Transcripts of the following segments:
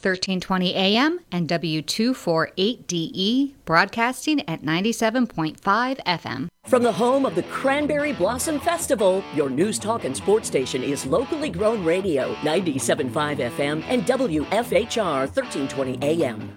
1320 AM and W248DE, broadcasting at 97.5 FM. From the home of the Cranberry Blossom Festival, your news, talk, and sports station is locally grown radio, 97.5 FM and WFHR 1320 AM.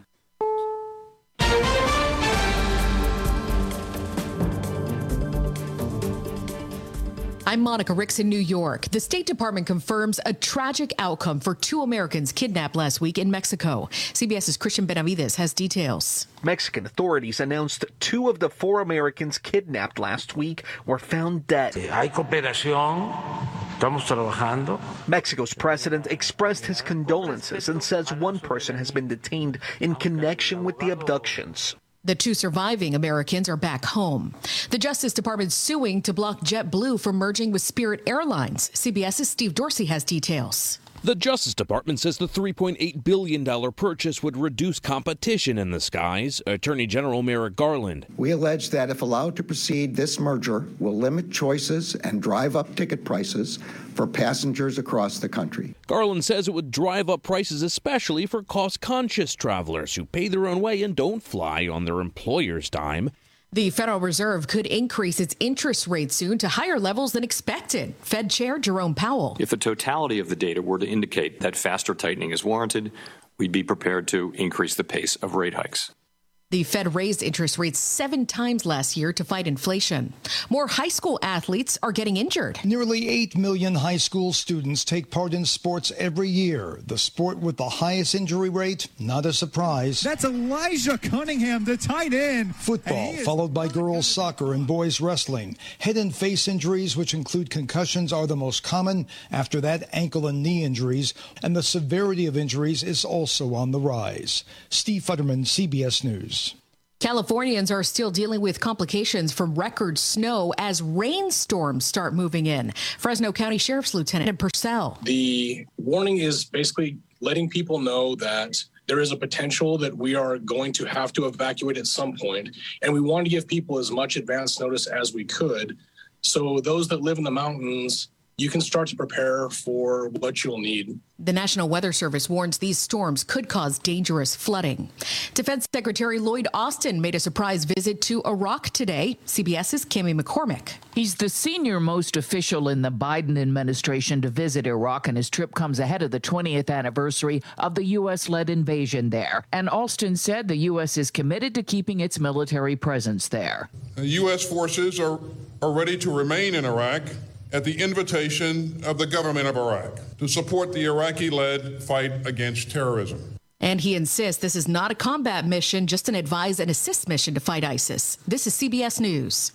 I'm Monica Ricks in New York. The State Department confirms a tragic outcome for 2 Americans kidnapped last week in Mexico. CBS's Christian Benavides has details. Mexican authorities announced 2 of the 4 Americans kidnapped last week were found dead. Hay cooperación. Estamos trabajando. Mexico's president expressed his condolences and says 1 person has been detained in connection with the abductions. The 2 surviving Americans are back home. The Justice Department suing to block JetBlue from merging with Spirit Airlines. CBS's Steve Dorsey has details. The Justice Department says the $3.8 billion purchase would reduce competition in the skies. Attorney General Merrick Garland. We allege that if allowed to proceed, this merger will limit choices and drive up ticket prices for passengers across the country. Garland says it would drive up prices, especially for cost-conscious travelers who pay their own way and don't fly on their employer's dime. The Federal Reserve could increase its interest rate soon to higher levels than expected. Fed Chair Jerome Powell. If the totality of the data were to indicate that faster tightening is warranted, we'd be prepared to increase the pace of rate hikes. The Fed raised interest rates 7 times last year to fight inflation. More high school athletes are getting injured. Nearly 8 million high school students take part in sports every year. The sport with the highest injury rate, not a surprise. That's Elijah Cunningham, the tight end. Football, followed by girls soccer and boys wrestling. Head and face injuries, which include concussions, are the most common. After that, ankle and knee injuries. And the severity of injuries is also on the rise. Steve Futterman, CBS News. Californians are still dealing with complications from record snow as rainstorms start moving in. Fresno County Sheriff's Lieutenant Purcell. The warning is basically letting people know that there is a potential that we are going to have to evacuate at some point, and we want to give people as much advance notice as we could. So those that live in the mountains, you can start to prepare for what you'll need. The National Weather Service warns these storms could cause dangerous flooding. Defense Secretary Lloyd Austin made a surprise visit to Iraq today. CBS's Cami McCormick. He's the senior-most official in the Biden administration to visit Iraq, and his trip comes ahead of the 20th anniversary of the U.S.-led invasion there. And Austin said the U.S. is committed to keeping its military presence there. The U.S. forces are ready to remain in Iraq at the invitation of the government of Iraq to support the Iraqi-led fight against terrorism. And he insists this is not a combat mission, just an advise and assist mission to fight ISIS. This is CBS News.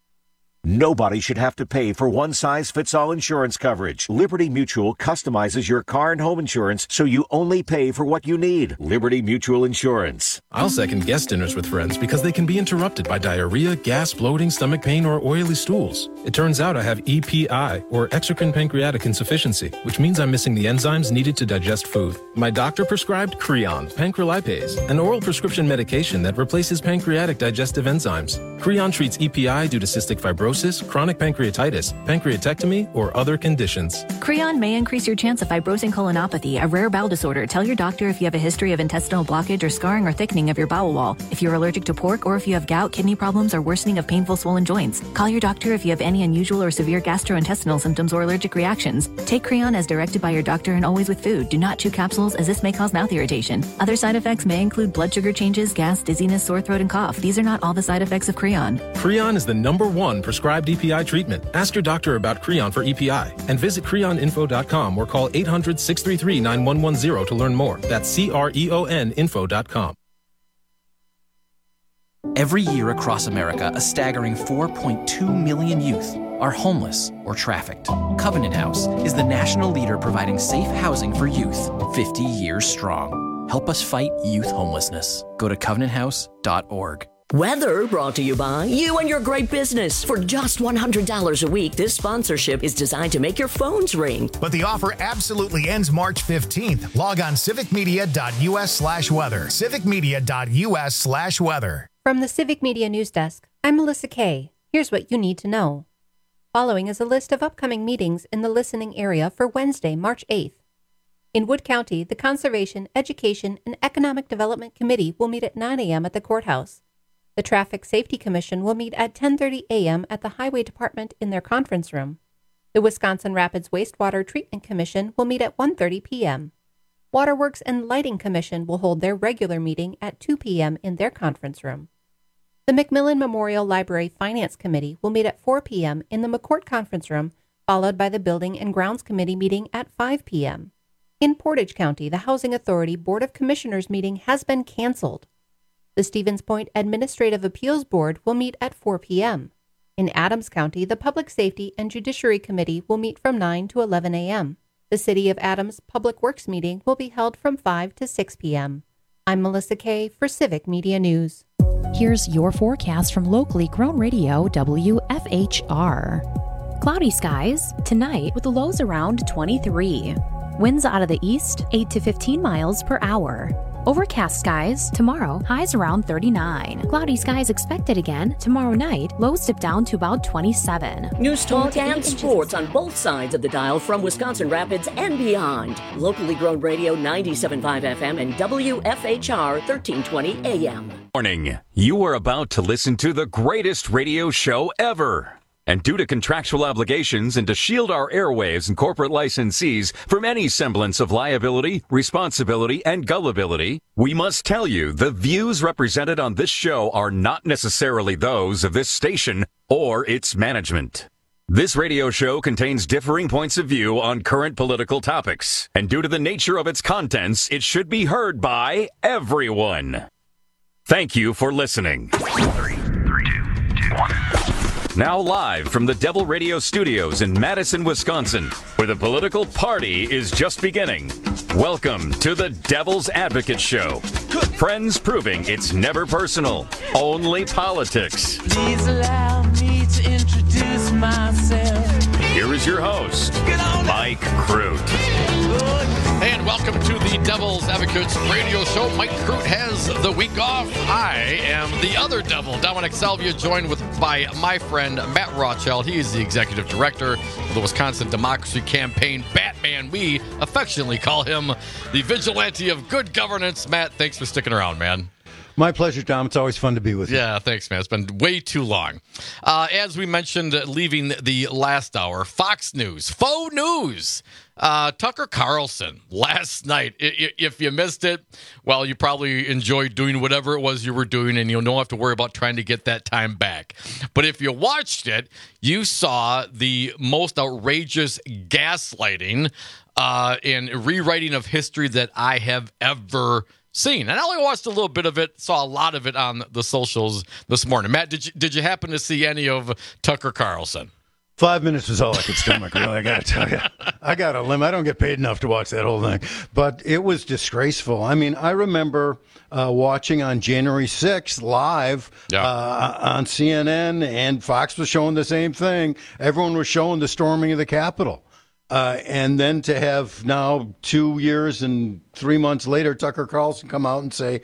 Nobody should have to pay for one-size-fits-all insurance coverage. Liberty Mutual customizes your car and home insurance so you only pay for what you need. Liberty Mutual Insurance. I'll second guest dinners with friends because they can be interrupted by diarrhea, gas, bloating, stomach pain, or oily stools. It turns out I have EPI, or exocrine pancreatic insufficiency, which means I'm missing the enzymes needed to digest food. My doctor prescribed Creon, pancrelipase, an oral prescription medication that replaces pancreatic digestive enzymes. Creon treats EPI due to cystic fibrosis, chronic pancreatitis, pancreatectomy, or other conditions. Creon may increase your chance of fibrosing colonopathy, a rare bowel disorder. Tell your doctor if you have a history of intestinal blockage or scarring or thickening of your bowel wall. If you're allergic to pork, or if you have gout, kidney problems, or worsening of painful swollen joints. Call your doctor if you have any unusual or severe gastrointestinal symptoms or allergic reactions. Take Creon as directed by your doctor and always with food. Do not chew capsules, as this may cause mouth irritation. Other side effects may include blood sugar changes, gas, dizziness, sore throat, and cough. These are not all the side effects of Creon. Creon is the #1 prescribed EPI treatment. Ask your doctor about Creon for EPI and visit creoninfo.com or call 800-633-9110 to learn more. That's CREONinfo.com. Every year across America, a staggering 4.2 million youth are homeless or trafficked. Covenant House is the national leader providing safe housing for youth, 50 years strong. Help us fight youth homelessness. Go to covenanthouse.org. Weather brought to you by you and your great business. For just $100 a week, this sponsorship is designed to make your phones ring. But the offer absolutely ends March 15th. Log on civicmedia.us/weather. civicmedia.us/weather. From the Civic Media News Desk, I'm Melissa Kay. Here's what you need to know. Following is a list of upcoming meetings in the listening area for Wednesday, March 8th. In Wood County, the Conservation, Education, and Economic Development Committee will meet at 9 a.m. at the courthouse. The Traffic Safety Commission will meet at 10:30 a.m. at the Highway Department in their conference room. The Wisconsin Rapids Wastewater Treatment Commission will meet at 1:30 p.m. Waterworks and Lighting Commission will hold their regular meeting at 2 p.m. in their conference room. The Macmillan Memorial Library Finance Committee will meet at 4 p.m. in the McCourt Conference Room, followed by the Building and Grounds Committee meeting at 5 p.m. In Portage County, the Housing Authority Board of Commissioners meeting has been canceled. The Stevens Point Administrative Appeals Board will meet at 4 p.m. In Adams County, the Public Safety and Judiciary Committee will meet from 9 to 11 a.m. The City of Adams Public Works meeting will be held from 5 to 6 p.m. I'm Melissa Kay for Civic Media News. Here's your forecast from locally grown radio WFHR. Cloudy skies tonight with the lows around 23. Winds out of the east 8 to 15 miles per hour. Overcast skies tomorrow, highs around 39. Cloudy skies expected again tomorrow night, lows dip down to about 27. News talk and sports on both sides of the dial from Wisconsin Rapids and beyond. Locally grown radio 97.5 FM and WFHR 1320 AM. Warning, you are about to listen to the greatest radio show ever. And due to contractual obligations and to shield our airwaves and corporate licensees from any semblance of liability, responsibility, and gullibility, we must tell you the views represented on this show are not necessarily those of this station or its management. This radio show contains differing points of view on current political topics, and due to the nature of its contents, it should be heard by everyone. Thank you for listening. 3, 2, 1. Now live from the Devil Radio Studios in Madison, Wisconsin, where the political party is just beginning. Welcome to the Devil's Advocate Show. Friends proving it's never personal, only politics. Please allow me to introduce myself. Here is your host, Mike Crute. And welcome to the Devil's Advocates radio show. Mike Crute has the week off. I am the other devil, Dominic Salvia, joined by my friend Matt Rothschild. He is the executive director of the Wisconsin Democracy Campaign, Batman. We affectionately call him the vigilante of good governance. Matt, thanks for sticking around, man. My pleasure, Tom. It's always fun to be with you. Yeah, thanks, man. It's been way too long. As we mentioned, leaving the last hour, Fox News, faux news. Tucker Carlson last night. If you missed it, well, you probably enjoyed doing whatever it was you were doing, and you don't have to worry about trying to get that time back. But if you watched it, you saw the most outrageous gaslighting and rewriting of history that I have ever seen. And I only watched a little bit of it, saw a lot of it on the socials this morning. Matt, did you happen to see any of Tucker Carlson? 5 minutes was all I could stomach, really. I got to tell you. I got a limit. I don't get paid enough to watch that whole thing. But it was disgraceful. I mean, I remember watching on January 6th live on CNN, and Fox was showing the same thing. Everyone was showing the storming of the Capitol. And then to have now 2 years and 3 months later, Tucker Carlson come out and say,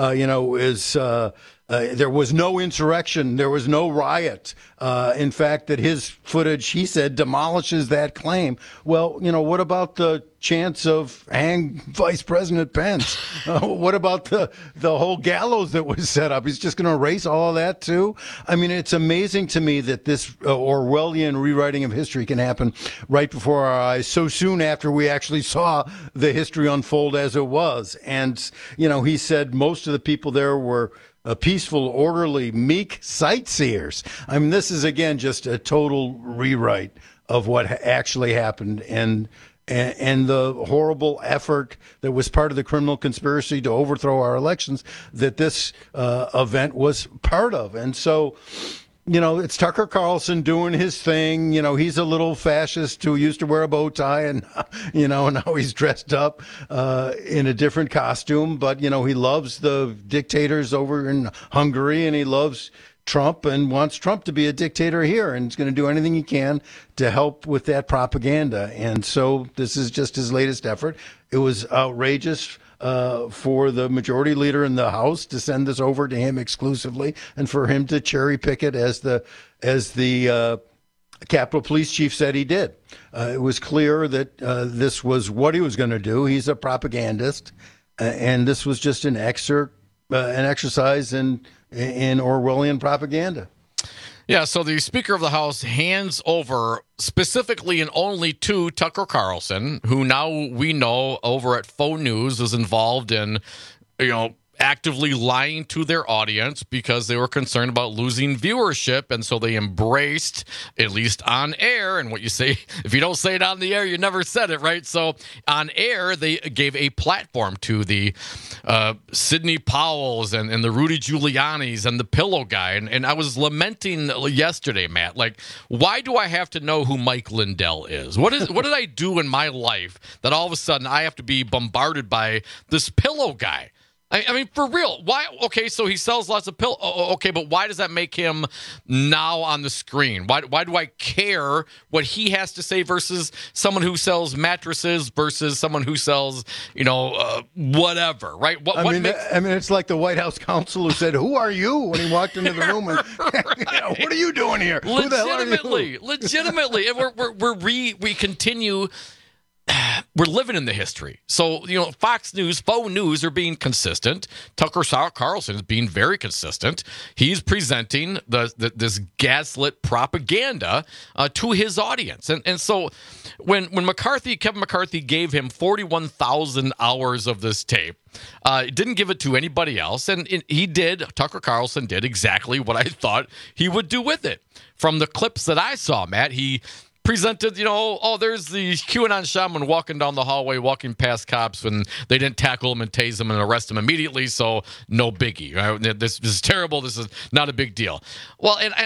there was no insurrection. There was no riot. In fact, that his footage, he said, demolishes that claim. Well, what about the chance of hang Vice President Pence? What about the whole gallows that was set up? He's just going to erase all of that too? I mean, it's amazing to me that this Orwellian rewriting of history can happen right before our eyes so soon after we actually saw the history unfold as it was. And, he said most of the people there were peaceful, orderly, meek sightseers. I mean, this is, again, just a total rewrite of what actually happened and the horrible effort that was part of the criminal conspiracy to overthrow our elections that this event was part of. And so, it's Tucker Carlson doing his thing. He's a little fascist who used to wear a bow tie and, now he's dressed up in a different costume. But, he loves the dictators over in Hungary, and he loves Trump and wants Trump to be a dictator here, and is going to do anything he can to help with that propaganda. And so this is just his latest effort. It was outrageous for the majority leader in the House to send this over to him exclusively, and for him to cherry pick it as the Capitol Police Chief said he did. It was clear that this was what he was going to do. He's a propagandist, and this was just an exercise in Orwellian propaganda. Yeah, so the Speaker of the House hands over specifically and only to Tucker Carlson, who now we know over at Faux News is involved in, actively lying to their audience because they were concerned about losing viewership. And so they embraced, at least on air, and what you say, if you don't say it on the air, you never said it, right? So on air, they gave a platform to the Sidney Powells and the Rudy Giulianis and the Pillow Guy. And I was lamenting yesterday, Matt, like, why do I have to know who Mike Lindell is? What did I do in my life that all of a sudden I have to be bombarded by this Pillow Guy? I mean, for real, why? Okay, so he sells lots of pillows. Okay, but why does that make him now on the screen? Why do I care what he has to say versus someone who sells mattresses versus someone who sells, whatever, right? I mean, it's like the White House counsel who said, "Who are you?" when he walked into the room, and right. What are you doing here? Who the hell are you? Legitimately, and we continue. We're living in the history. So, Fox News, Faux News are being consistent. Tucker Carlson is being very consistent. He's presenting this gaslit propaganda to his audience. And so when Kevin McCarthy gave him 41,000 hours of this tape, didn't give it to anybody else. And Tucker Carlson did exactly what I thought he would do with it. From the clips that I saw, Matt, he presented, there's the QAnon shaman walking down the hallway, walking past cops, and they didn't tackle him and tase him and arrest him immediately, so no biggie. Right? This is terrible. This is not a big deal. Well, and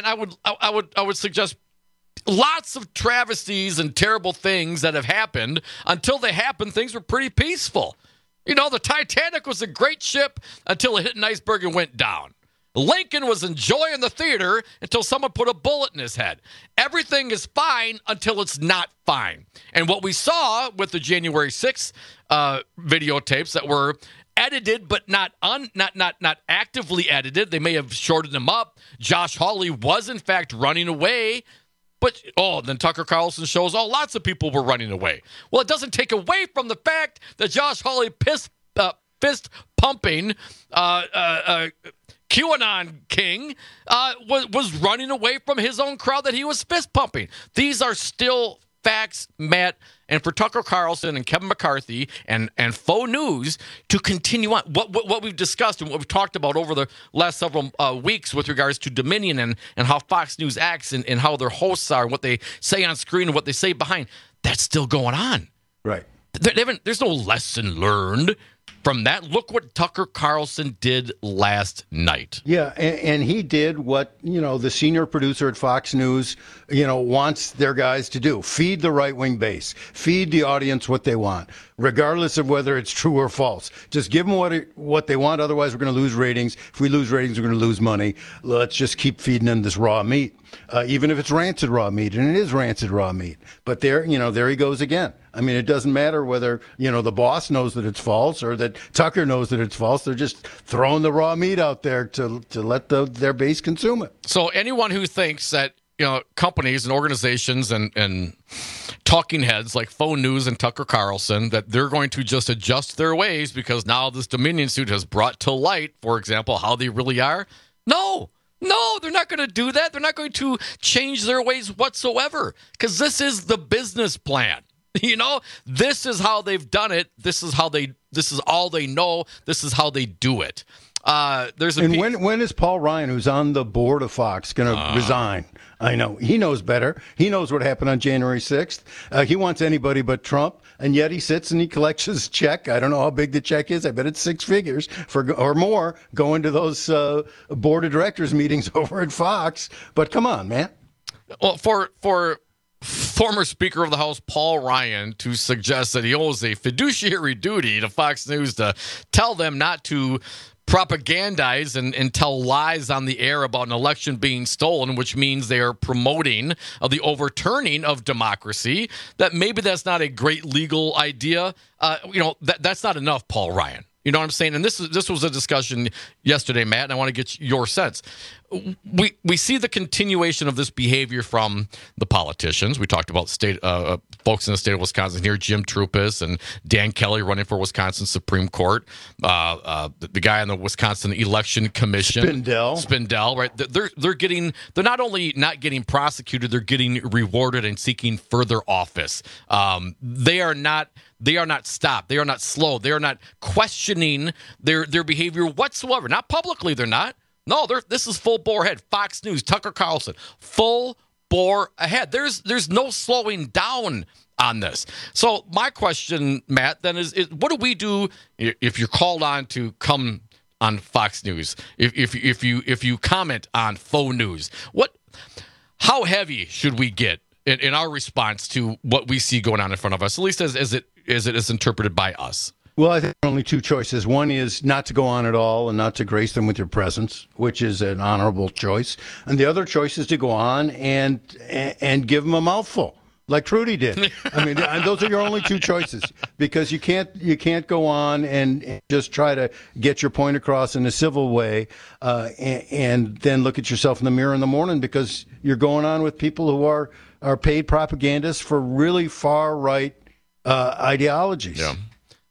I would suggest lots of travesties and terrible things that have happened. Until they happened, things were pretty peaceful. The Titanic was a great ship until it hit an iceberg and went down. Lincoln was enjoying the theater until someone put a bullet in his head. Everything is fine until it's not fine. And what we saw with the January 6th videotapes that were edited, but not actively edited. They may have shortened them up. Josh Hawley was, in fact, running away. But, then Tucker Carlson shows, lots of people were running away. Well, it doesn't take away from the fact that Josh Hawley fist pumping QAnon king was running away from his own crowd that he was fist pumping. These are still facts, Matt. And for Tucker Carlson and Kevin McCarthy and Faux News to continue on what we've discussed and what we've talked about over the last several weeks with regards to Dominion and how Fox News acts and how their hosts are, what they say on screen and what they say behind, that's still going on. Right. There's no lesson learned from that. Look what Tucker Carlson did last night. Yeah, and he did what, the senior producer at Fox News, wants their guys to do. Feed the right-wing base. Feed the audience what they want, regardless of whether it's true or false. Just give them what they want, otherwise we're going to lose ratings. If we lose ratings, we're going to lose money. Let's just keep feeding them this raw meat, even if it's rancid raw meat, and it is rancid raw meat. But there he goes again. I mean, it doesn't matter whether, the boss knows that it's false or that Tucker knows that it's false. They're just throwing the raw meat out there to let their base consume it. So anyone who thinks that, companies and organizations and talking heads like Faux News and Tucker Carlson, that they're going to just adjust their ways because now this Dominion suit has brought to light, for example, how they really are. No, they're not going to do that. They're not going to change their ways whatsoever because this is the business plan. This is how they've done it. This is all they know. This is how they do it. When is Paul Ryan, who's on the board of Fox, going to resign? I know. He knows better. He knows what happened on January 6th. He wants anybody but Trump, and yet he sits and he collects his check. I don't know how big the check is. I bet it's 6 figures or more going to those board of directors meetings over at Fox. But come on, man. Well, for former Speaker of the House Paul Ryan to suggest that he owes a fiduciary duty to Fox News to tell them not to propagandize and tell lies on the air about an election being stolen, which means they are promoting the overturning of democracy, that maybe that's not a great legal idea. That's not enough, Paul Ryan. You know what I'm saying? And this was a discussion yesterday, Matt, and I want to get your sense. We see the continuation of this behavior from the politicians. We talked about folks in the state of Wisconsin here, Jim Trupis and Dan Kelly running for Wisconsin Supreme Court, the guy on the Wisconsin Election Commission, Spindell, right? They're not only not getting prosecuted, they're getting rewarded and seeking further office. They are not stopped. They are not slow. They are not questioning their behavior whatsoever. Not publicly, they're not. No, this is full bore ahead. Fox News, Tucker Carlson, full bore ahead. There's no slowing down on this. So my question, Matt, then is what do we do if you're called on to come on Fox News? If you comment on faux news, how heavy should we get in our response to what we see going on in front of us, at least as it is interpreted by us? Well, I think there are only two choices. One is not to go on at all and not to grace them with your presence, which is an honorable choice. And the other choice is to go on and give them a mouthful, like Trudy did. I mean, those are your only two choices, because you can't go on and just try to get your point across in a civil way and then look at yourself in the mirror in the morning, because you're going on with people who are paid propagandists for really far right ideologies. Yeah.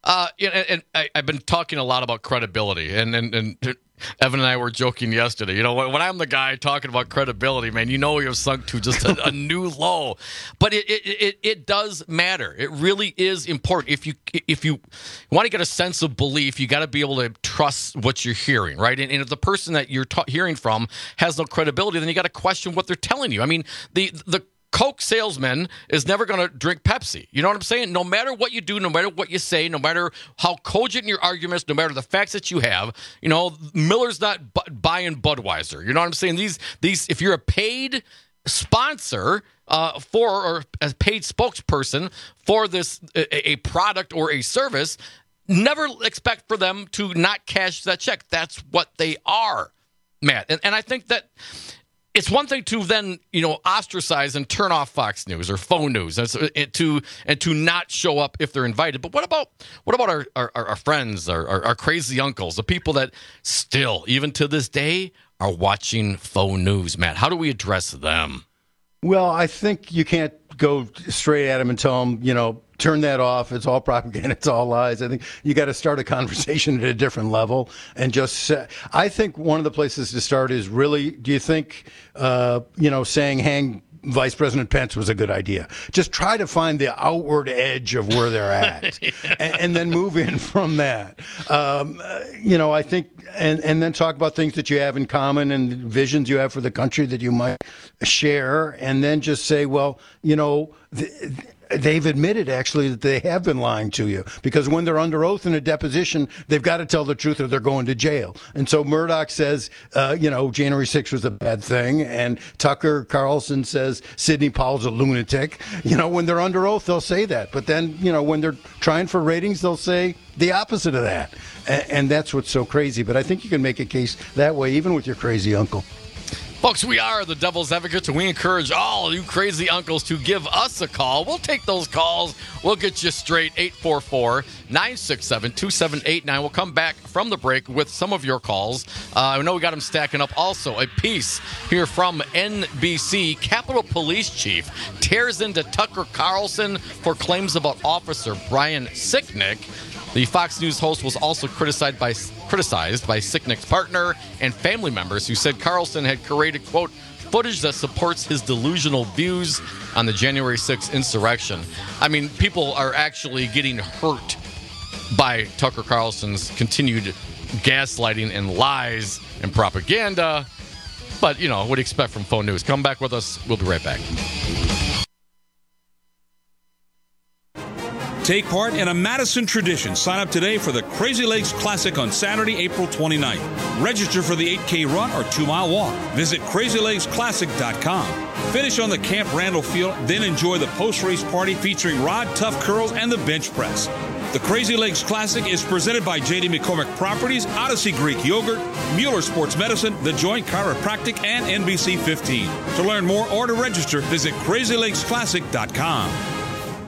And I've been talking a lot about credibility, and Evan and I were joking yesterday. You know, when I'm the guy talking about credibility, man, you know we have sunk to just a new low. But it does matter. It really is important. If you want to get a sense of belief, you got to be able to trust what you're hearing, right? And if the person that you're hearing from has no credibility, then you got to question what they're telling you. I mean, the Coke salesman is never going to drink Pepsi. You know what I'm saying? No matter what you do, no matter what you say, no matter how cogent your arguments, no matter the facts that you have, you know, Miller's not buying Budweiser. You know what I'm saying? These, if you're a paid sponsor or a paid spokesperson for this, a product or a service, never expect for them to not cash that check. That's what they are, Matt. And I think that it's one thing to then, you know, ostracize and turn off Fox News or faux news and to not show up if they're invited. But what about our friends, our crazy uncles, the people that still, even to this day, are watching faux news, Matt? How do we address them? Well, I think you can't go straight at them and tell them, you know, turn that off. It's all propaganda. It's all lies. I think you got to start a conversation at a different level and just I think one of the places to start is really, do you think, saying hang Vice President Pence was a good idea? Just try to find the outward edge of where they're at and then move in from that. I think, and then talk about things that you have in common and visions you have for the country that you might share. And then just say, well, you know, they've admitted actually that they have been lying to you, because when they're under oath in a deposition, they've got to tell the truth or they're going to jail. And so Murdoch says, January 6th was a bad thing. And Tucker Carlson says Sidney Powell's a lunatic. You know, when they're under oath, they'll say that. But then, you know, when they're trying for ratings, they'll say the opposite of that. And that's what's so crazy. But I think you can make a case that way, even with your crazy uncle. Folks, we are the Devil's Advocates, and we encourage all you crazy uncles to give us a call. We'll take those calls. We'll get you straight. 844-967-2789. We'll come back from the break with some of your calls. I know we got them stacking up. Also, a piece here from NBC. Capitol Police Chief tears into Tucker Carlson for claims about Officer Brian Sicknick. The Fox News host was also criticized by Sicknick's partner and family members, who said Carlson had created, quote, footage that supports his delusional views on the January 6th insurrection. I mean, people are actually getting hurt by Tucker Carlson's continued gaslighting and lies and propaganda. But, you know, what do you expect from faux news? Come back with us. We'll be right back. Take part in a Madison tradition. Sign up today for the Crazy Lakes Classic on Saturday, April 29th. Register for the 8K run or 2-mile walk. Visit crazylakesclassic.com. Finish on the Camp Randall field, then enjoy the post-race party featuring Rod Tough Curls and the bench press. The Crazy Lakes Classic is presented by J.D. McCormick Properties, Odyssey Greek Yogurt, Mueller Sports Medicine, The Joint Chiropractic, and NBC 15. To learn more or to register, visit crazylakesclassic.com.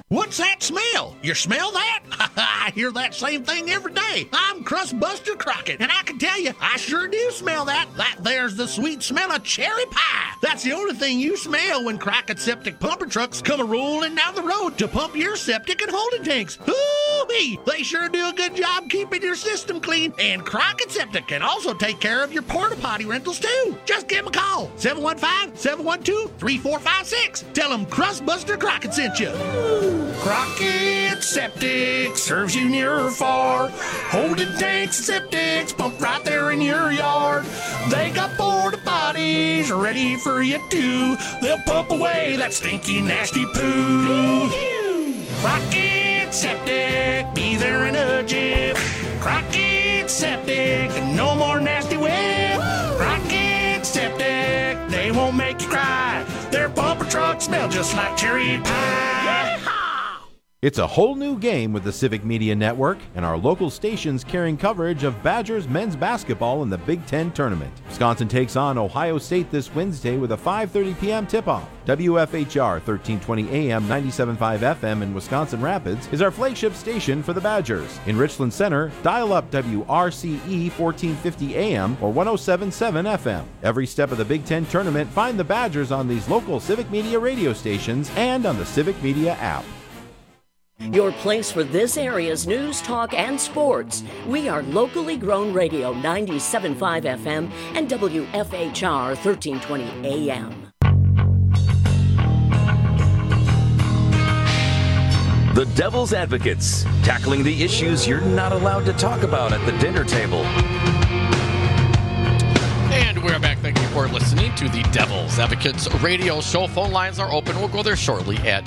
What's that smell? You smell that? I hear that same thing every day. I'm Crustbuster Crockett, and I can tell you, I sure do smell that. That there's the sweet smell of cherry pie. That's the only thing you smell when Crockett Septic pumper trucks come a-rolling down the road to pump your septic and holding tanks. Hoo-wee! They sure do a good job keeping your system clean, and Crockett Septic can also take care of your porta potty rentals too. Just give them a call, 715-712-3456. Tell them Crustbuster Crockett sent you. Crockett Septic serves you near or far. Holding tanks and septics pump right there in your yard. They got porta potties ready for you too. They'll pump away that stinky, nasty poo. Crockett Septic, be there in a jiff. Crockett Septic, no more nasty whip. Crockett Septic, they won't make you cry. Their pumper trucks smell just like cherry pie. It's a whole new game with the Civic Media Network and our local stations carrying coverage of Badgers men's basketball in the Big Ten tournament. Wisconsin takes on Ohio State this Wednesday with a 5:30 p.m. tip-off. WFHR 1320 AM 97.5 FM in Wisconsin Rapids is our flagship station for the Badgers. In Richland Center, dial up WRCE 1450 AM or 107.7 FM. Every step of the Big Ten tournament, find the Badgers on these local Civic Media radio stations and on the Civic Media app. Your place for this area's news, talk, and sports. We are locally grown radio 97.5 FM and WFHR 1320 AM. The Devil's Advocates, tackling the issues you're not allowed to talk about at the dinner table. And we're back. Thank you for listening to the Devil's Advocates radio show. Phone lines are open. We'll go there shortly at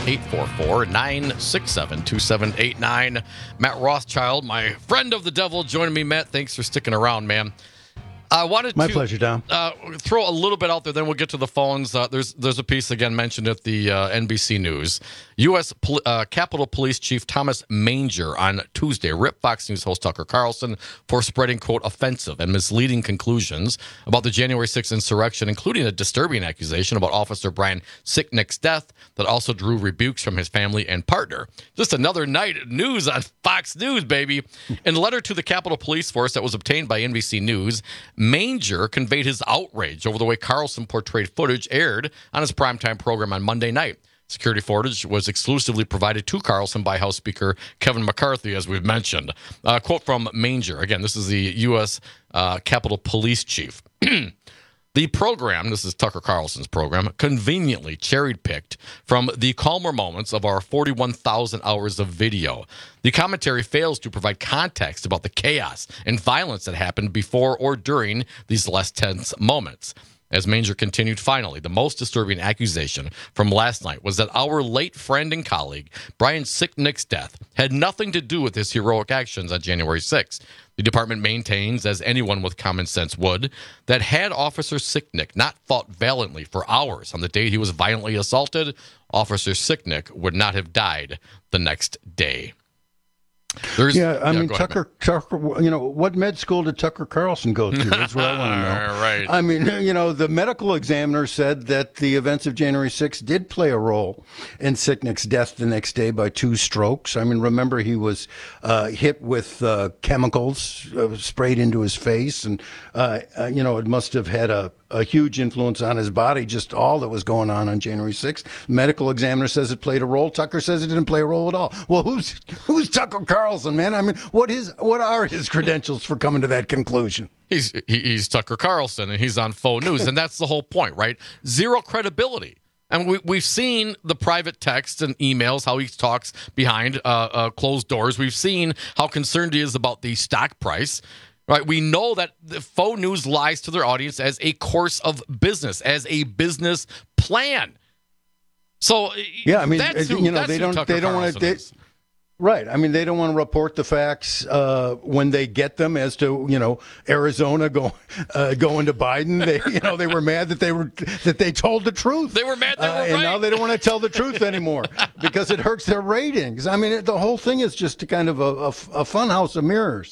844-967-2789. Matt Rothschild, my friend of the devil, joining me. Matt, thanks for sticking around, man. I wanted My pleasure, Tom. Throw a little bit out there, then we'll get to the phones. There's a piece, again, mentioned at the NBC News. U.S. Capitol Police Chief Thomas Manger on Tuesday ripped Fox News host Tucker Carlson for spreading, quote, offensive and misleading conclusions about the January 6th insurrection, including a disturbing accusation about Officer Brian Sicknick's death that also drew rebukes from his family and partner. Just another night of news on Fox News, baby. In a letter to the Capitol Police Force that was obtained by NBC News, Manger conveyed his outrage over the way Carlson portrayed footage aired on his primetime program on Monday night. Security footage was exclusively provided to Carlson by House Speaker Kevin McCarthy, as we've mentioned. Quote from Manger. Again, this is the U.S. Capitol Police Chief. The program, this is Tucker Carlson's program, conveniently cherry-picked from the calmer moments of our 41,000 hours of video. The commentary fails to provide context about the chaos and violence that happened before or during these less tense moments. As Manger continued, finally, the most disturbing accusation from last night was that our late friend and colleague, Brian Sicknick's death, had nothing to do with his heroic actions on January 6th. The department maintains, as anyone with common sense would, that had Officer Sicknick not fought valiantly for hours on the day he was violently assaulted, Officer Sicknick would not have died the next day. Tucker, what med school did Tucker Carlson go to? That's what I want to know. Right. I mean, the medical examiner said that the events of January 6th did play a role in Sicknick's death the next day by 2 strokes. I mean, remember he was hit with chemicals sprayed into his face, and, it must have had a huge influence on his body, just all that was going on January 6th. Medical examiner says it played a role. Tucker says it didn't play a role at all. Well, who's Tucker Carlson, man? I mean, what are his credentials for coming to that conclusion? He's Tucker Carlson, and he's on Faux News, and that's the whole point, right? Zero credibility. And we've seen the private texts and emails, how he talks behind closed doors. We've seen how concerned he is about the stock price. Right, we know that the Faux News lies to their audience as a course of business, as a business plan. So yeah, I mean, they don't want to. Right. I mean, they don't want to report the facts when they get them, as to Arizona going to Biden. They were mad that they told the truth. They were mad they were right. And now they don't want to tell the truth anymore because it hurts their ratings. I mean, the whole thing is just kind of a funhouse of mirrors.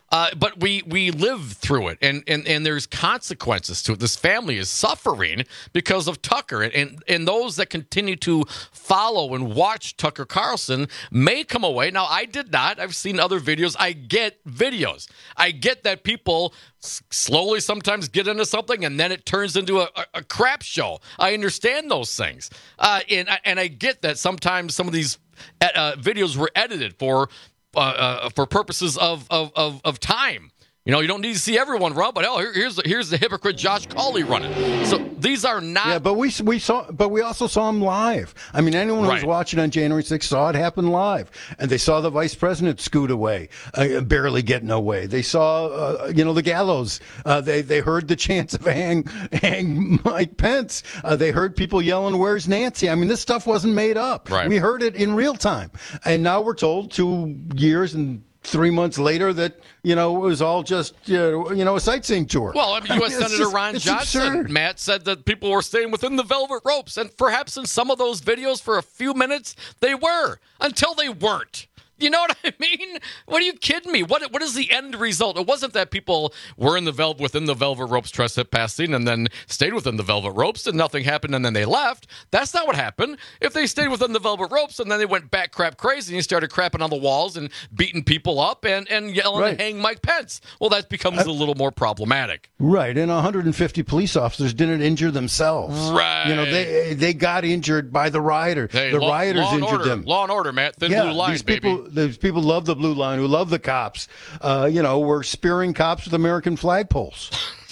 But we live through it, and there's consequences to it. This family is suffering because of Tucker, and those that continue to follow and watch Tucker Carlson may come away. Now, I did not. I've seen other videos. I get videos. I get that people slowly sometimes get into something, and then it turns into a crap show. I understand those things, and I get that sometimes some of these videos were edited for purposes of time. You know, you don't need to see everyone run, but hell, here's the hypocrite Josh Cawley running. So these are not. Yeah, but we also saw him live. I mean, anyone who was watching on January 6th saw it happen live, and they saw the vice president scoot away, barely getting away. They saw, the gallows. They heard the chants of hang Mike Pence. They heard people yelling, "Where's Nancy?" I mean, this stuff wasn't made up. Right. We heard it in real time, and now we're told 2 years and 3 months later that, it was all just, a sightseeing tour. Well, I mean, U.S. Senator Ron Johnson, absurd. Matt, said that people were staying within the velvet ropes, and perhaps in some of those videos for a few minutes, they were, until they weren't. You know what I mean? What are you kidding me? What is the end result? It wasn't that people were within the velvet ropes trespassing and then stayed within the velvet ropes and nothing happened and then they left. That's not what happened. If they stayed within the velvet ropes and then they went back crap crazy and started crapping on the walls and beating people up and yelling to hang Mike Pence, well, that becomes a little more problematic. Right, and 150 police officers didn't injure themselves. Right. They got injured by the rioters. Hey, the rioters injured them. Law and order, Matt. Thin blue line, baby. These people love the blue line, who love the cops. We're spearing cops with American flagpoles.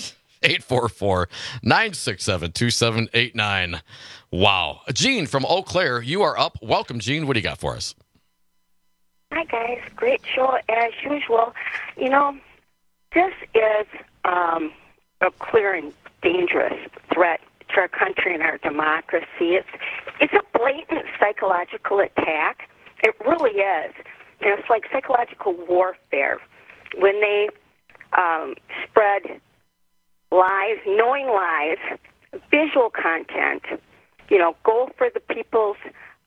844-967-2789. Wow. Gene from Eau Claire, you are up. Welcome, Gene. What do you got for us? Hi, guys. Great show as usual. This is a clear and dangerous threat to our country and our democracy. It's a blatant psychological attack. It really is. It's like psychological warfare. When they spread lies, knowing lies, visual content, go for the people's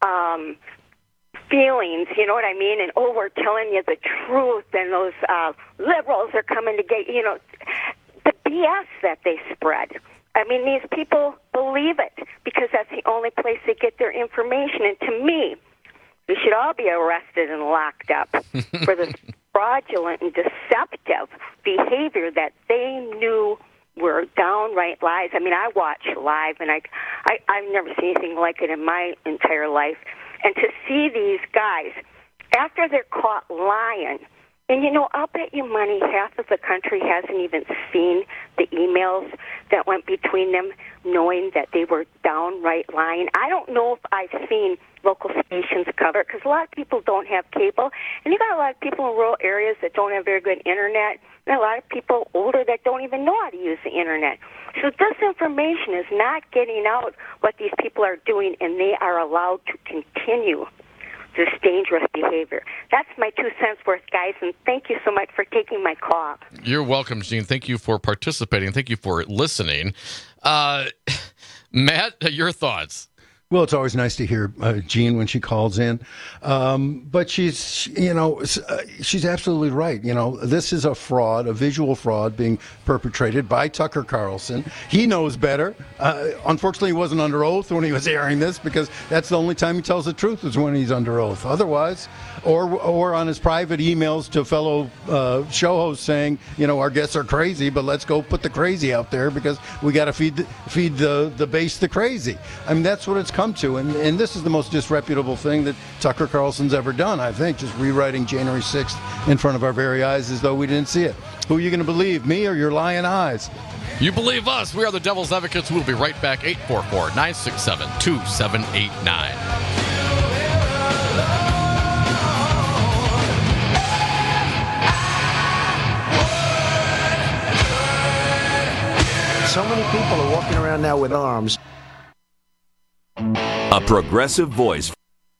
feelings, you know what I mean? And, we're telling you the truth, and those liberals are coming to get, the BS that they spread. I mean, these people believe it because that's the only place they get their information. And to me, we should all be arrested and locked up for the fraudulent and deceptive behavior that they knew were downright lies. I mean, I watch live, and I've never seen anything like it in my entire life. And to see these guys, after they're caught lying, and, I'll bet you money half of the country hasn't even seen the emails that went between them, knowing that they were downright lying. I don't know if I've seen local stations cover it, because a lot of people don't have cable, and you got a lot of people in rural areas that don't have very good internet, and a lot of people older that don't even know how to use the internet. So this information is not getting out what these people are doing, and they are allowed to continue this dangerous behavior. That's my 2 cents worth, guys, and thank you so much for taking my call. You're welcome, Gene. Thank you for participating. Thank you for listening. Matt, your thoughts? Well, it's always nice to hear Jean when she calls in, but she's absolutely right. This is a fraud, a visual fraud being perpetrated by Tucker Carlson. He knows better. Unfortunately, he wasn't under oath when he was airing this, because that's the only time he tells the truth is when he's under oath. Otherwise, or on his private emails to fellow show hosts saying, our guests are crazy, but let's go put the crazy out there because we got to feed the base the crazy. I mean, that's what it's come to, and this is the most disreputable thing that Tucker Carlson's ever done, I think, just rewriting January 6th in front of our very eyes as though we didn't see it. Who are you going to believe, me or your lying eyes? You believe us. We are the Devil's Advocates. We'll be right back. 844-967-2789. So many people are walking around now with arms. A progressive voice.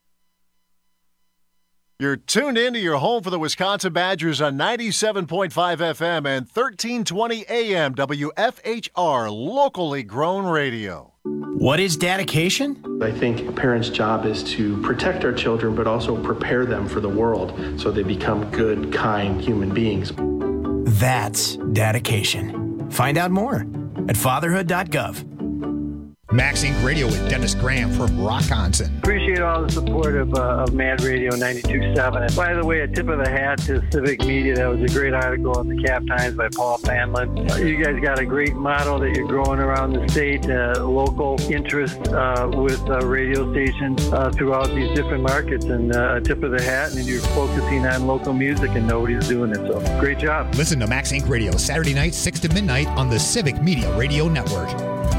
You're tuned in to your home for the Wisconsin Badgers on 97.5 FM and 1320 AM WFHR, locally grown radio. What is dedication? I think parents' job is to protect our children, but also prepare them for the world so they become good, kind human beings. That's dedication. Find out more at fatherhood.gov. Max Inc. Radio with Dennis Graham from Rockonson. Appreciate all the support of Mad Radio 92.7. And by the way, a tip of the hat to Civic Media. That was a great article in the Cap Times by Paul Fanlin. You guys got a great model that you're growing around the state, local interest with radio stations throughout these different markets. And a tip of the hat, and you're focusing on local music, and nobody's doing it. So great job. Listen to Max Inc. Radio Saturday night, 6 to midnight on the Civic Media Radio Network.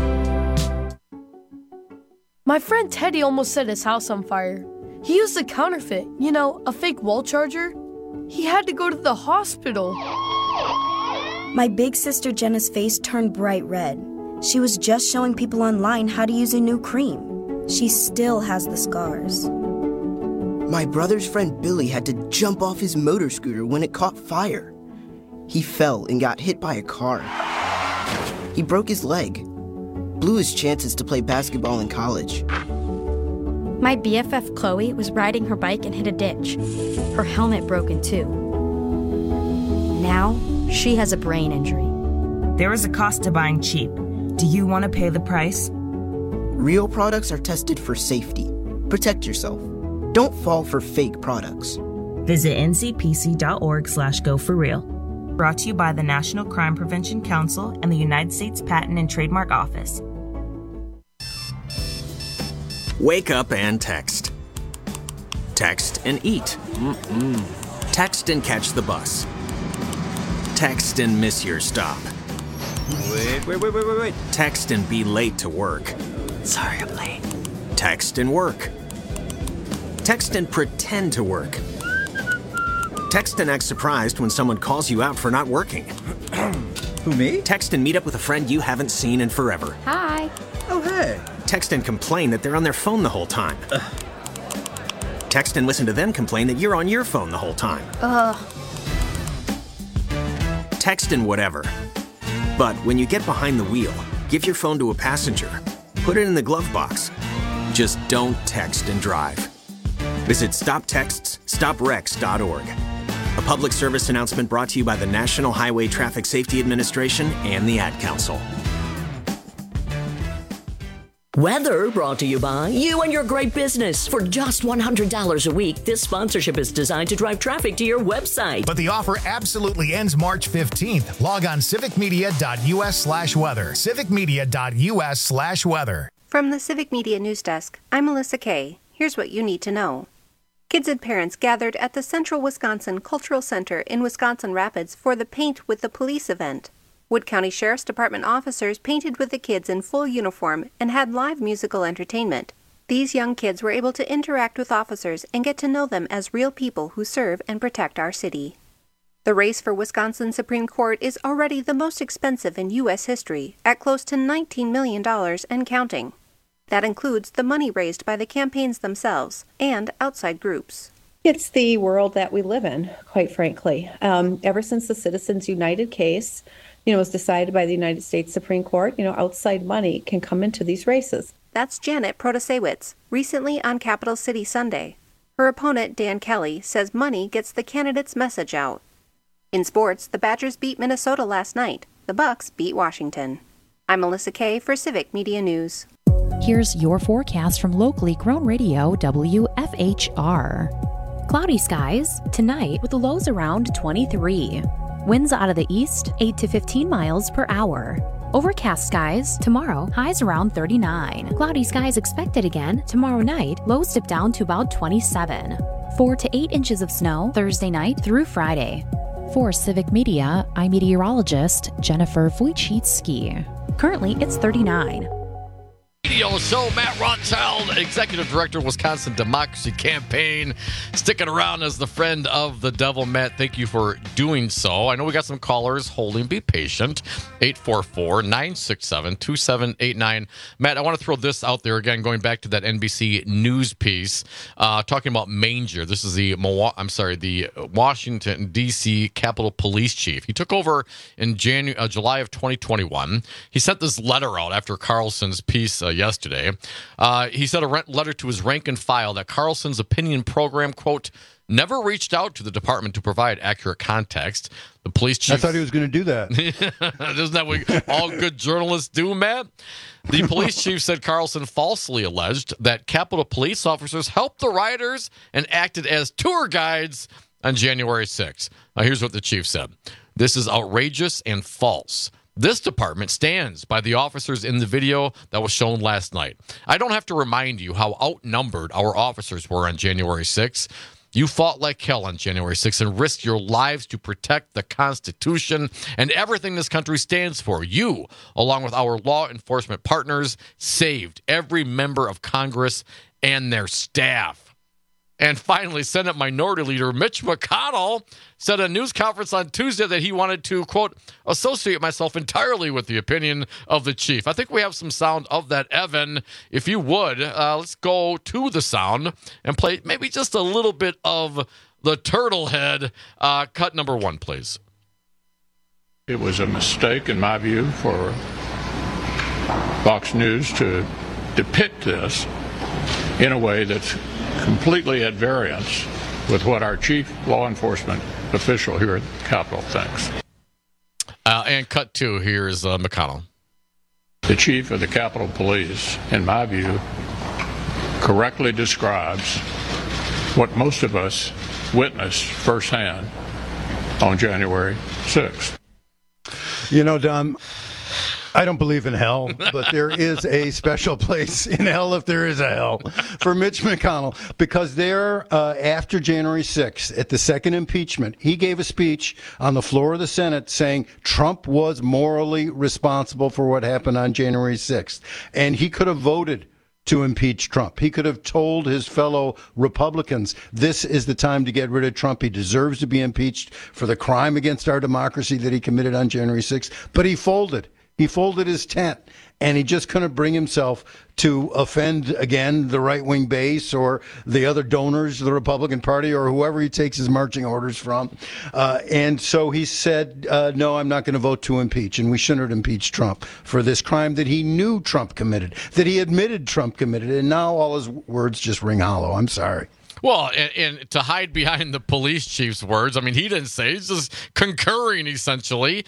My friend Teddy almost set his house on fire. He used a counterfeit, a fake wall charger. He had to go to the hospital. My big sister Jenna's face turned bright red. She was just showing people online how to use a new cream. She still has the scars. My brother's friend Billy had to jump off his motor scooter when it caught fire. He fell and got hit by a car. He broke his leg. Blew his chances to play basketball in college. My BFF Chloe was riding her bike and hit a ditch. Her helmet broke in two. Now, she has a brain injury. There is a cost to buying cheap. Do you want to pay the price? Real products are tested for safety. Protect yourself. Don't fall for fake products. Visit ncpc.org/go4real. Brought to you by the National Crime Prevention Council and the United States Patent and Trademark Office. Wake up and text. Text and eat. Text and catch the bus. Text and miss your stop. Wait. Text and be late to work. Sorry, I'm late. Text and work. Text and pretend to work. Text and act surprised when someone calls you out for not working. Who, me? Text and meet up with a friend you haven't seen in forever. Hi. Oh, hey. Text and complain that they're on their phone the whole time. Text and listen to them complain that you're on your phone the whole time. Text and whatever. But when you get behind the wheel, give your phone to a passenger. Put it in the glove box. Just don't text and drive. Visit StopTextsStopWrecks.org. A public service announcement brought to you by the National Highway Traffic Safety Administration and the Ad Council. Weather brought to you by you and your great business. For just $100 a week, this sponsorship is designed to drive traffic to your website. But the offer absolutely ends March 15th. Log on civicmedia.us/weather. civicmedia.us/weather. From the Civic Media News Desk, I'm Melissa Kay. Here's what you need to know. Kids and parents gathered at the Central Wisconsin Cultural Center in Wisconsin Rapids for the Paint with the Police event. Wood County Sheriff's Department officers painted with the kids in full uniform and had live musical entertainment. These young kids were able to interact with officers and get to know them as real people who serve and protect our city. The race for Wisconsin Supreme Court is already the most expensive in U.S. history, at close to $19 million and counting. That includes the money raised by the campaigns themselves and outside groups. It's the world that we live in, quite frankly. Ever since the Citizens United case, was decided by the United States Supreme Court, outside money can come into these races. That's Janet Protasewicz, recently on Capital City Sunday. Her opponent, Dan Kelly, says money gets the candidate's message out. In sports, the Badgers beat Minnesota last night. The Bucks beat Washington. I'm Melissa Kay for Civic Media News. Here's your forecast from locally grown radio WFHR. Cloudy skies tonight with the lows around 23. Winds out of the east, 8 to 15 miles per hour. Overcast skies tomorrow, highs around 39. Cloudy skies expected again tomorrow night, lows dip down to about 27. 4 to 8 inches of snow Thursday night through Friday. For Civic Media, I'm meteorologist Jennifer Wojcicki. Currently, it's 39. Radio show, Matt Rothschild, Executive Director, Wisconsin Democracy Campaign, sticking around as the friend of the devil. Matt, thank you for doing so. I know we got some callers holding. Be patient. 844-967-2789. Matt, I want to throw this out there again, going back to that NBC News piece, talking about Manger. This is the Washington, D.C. Capitol Police Chief. He took over in July of 2021. He sent this letter out after Carlson's piece yesterday yesterday. He sent a letter to his rank and file that Carlson's opinion program, quote, never reached out to the department to provide accurate context. The police chief... I thought he was going to do that. Isn't that what all good journalists do, Matt? The police chief said Carlson falsely alleged that Capitol police officers helped the rioters and acted as tour guides on January 6th. Now, here's what the chief said. This is outrageous and false. This department stands by the officers in the video that was shown last night. I don't have to remind you how outnumbered our officers were on January 6th. You fought like hell on January 6th and risked your lives to protect the Constitution and everything this country stands for. You, along with our law enforcement partners, saved every member of Congress and their staff. And finally, Senate Minority Leader Mitch McConnell said at a news conference on Tuesday that he wanted to, quote, associate myself entirely with the opinion of the chief. I think we have some sound of that, Evan. If you would, let's go to the sound and play maybe just a little bit of the Turtlehead. Cut number 1, please. It was a mistake, in my view, for Fox News to depict this in a way that's completely at variance with what our chief law enforcement official here at the Capitol thinks. And cut 2, here's McConnell. The chief of the Capitol Police, in my view, correctly describes what most of us witnessed firsthand on January 6th. You know, Don, I don't believe in hell, but there is a special place in hell, if there is a hell, for Mitch McConnell, because there, after January 6th, at the second impeachment, he gave a speech on the floor of the Senate saying Trump was morally responsible for what happened on January 6th. And he could have voted to impeach Trump. He could have told his fellow Republicans, this is the time to get rid of Trump. He deserves to be impeached for the crime against our democracy that he committed on January 6th. But he folded. He folded his tent, and he just couldn't bring himself to offend, again, the right-wing base or the other donors of the Republican Party or whoever he takes his marching orders from. And so he said, no, I'm not going to vote to impeach, and we shouldn't impeach Trump for this crime that he knew Trump committed, that he admitted Trump committed, and now all his words just ring hollow. I'm sorry. Well, and to hide behind the police chief's words, I mean, he didn't say, he's just concurring, essentially.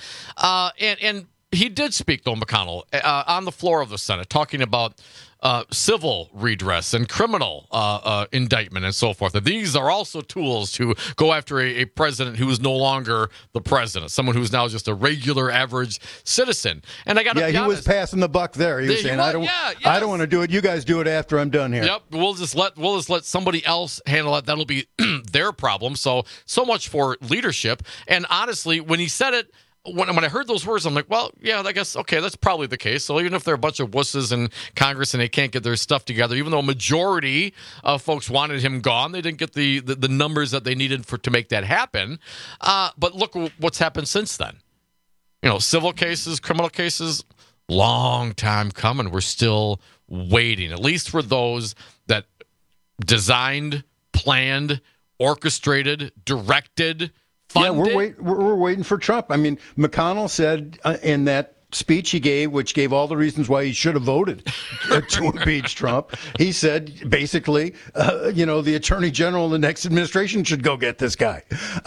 And he did speak, though, McConnell, on the floor of the Senate, talking about civil redress and criminal indictment and so forth. That these are also tools to go after a president who is no longer the president, someone who's now just a regular, average citizen. And I got to be honest, he was passing the buck there. He was saying, I don't want to do it. You guys do it after I'm done here. Yep, we'll just let somebody else handle it. That'll be their problem. So much for leadership. And honestly, when he said it, when I heard those words, I'm like, well, yeah, I guess, okay, that's probably the case. So even if they're a bunch of wusses in Congress and they can't get their stuff together, even though a majority of folks wanted him gone, they didn't get the numbers that they needed to make that happen. But look what's happened since then. You know, civil cases, criminal cases, long time coming. We're still waiting, at least for those that designed, planned, orchestrated, directed, funded. Yeah, we're waiting for Trump. I mean, McConnell said in that speech he gave, which gave all the reasons why he should have voted to impeach Trump, he said basically, the Attorney General in the next administration should go get this guy.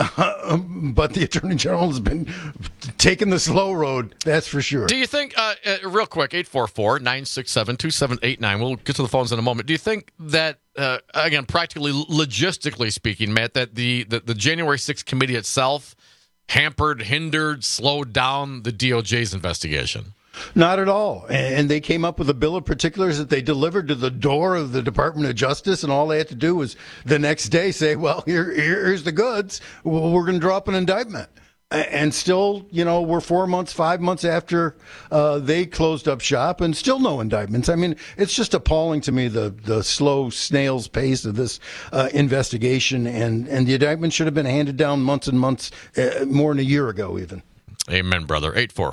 But the Attorney General has been taking the slow road, that's for sure. Do you think, real quick, 844-967-2789, we'll get to the phones in a moment. Do you think that, again, practically, logistically speaking, Matt, that the January 6th committee itself hindered, slowed down the DOJ's investigation? Not at all. And they came up with a bill of particulars that they delivered to the door of the Department of Justice, and all they had to do was the next day say, well, here's the goods. Well, we're going to drop an indictment. And still, we're 4 months, 5 months after they closed up shop, and still no indictments. I mean, it's just appalling to me, the slow snail's pace of this investigation, and the indictment should have been handed down months and months, more than a year ago even. Amen, brother.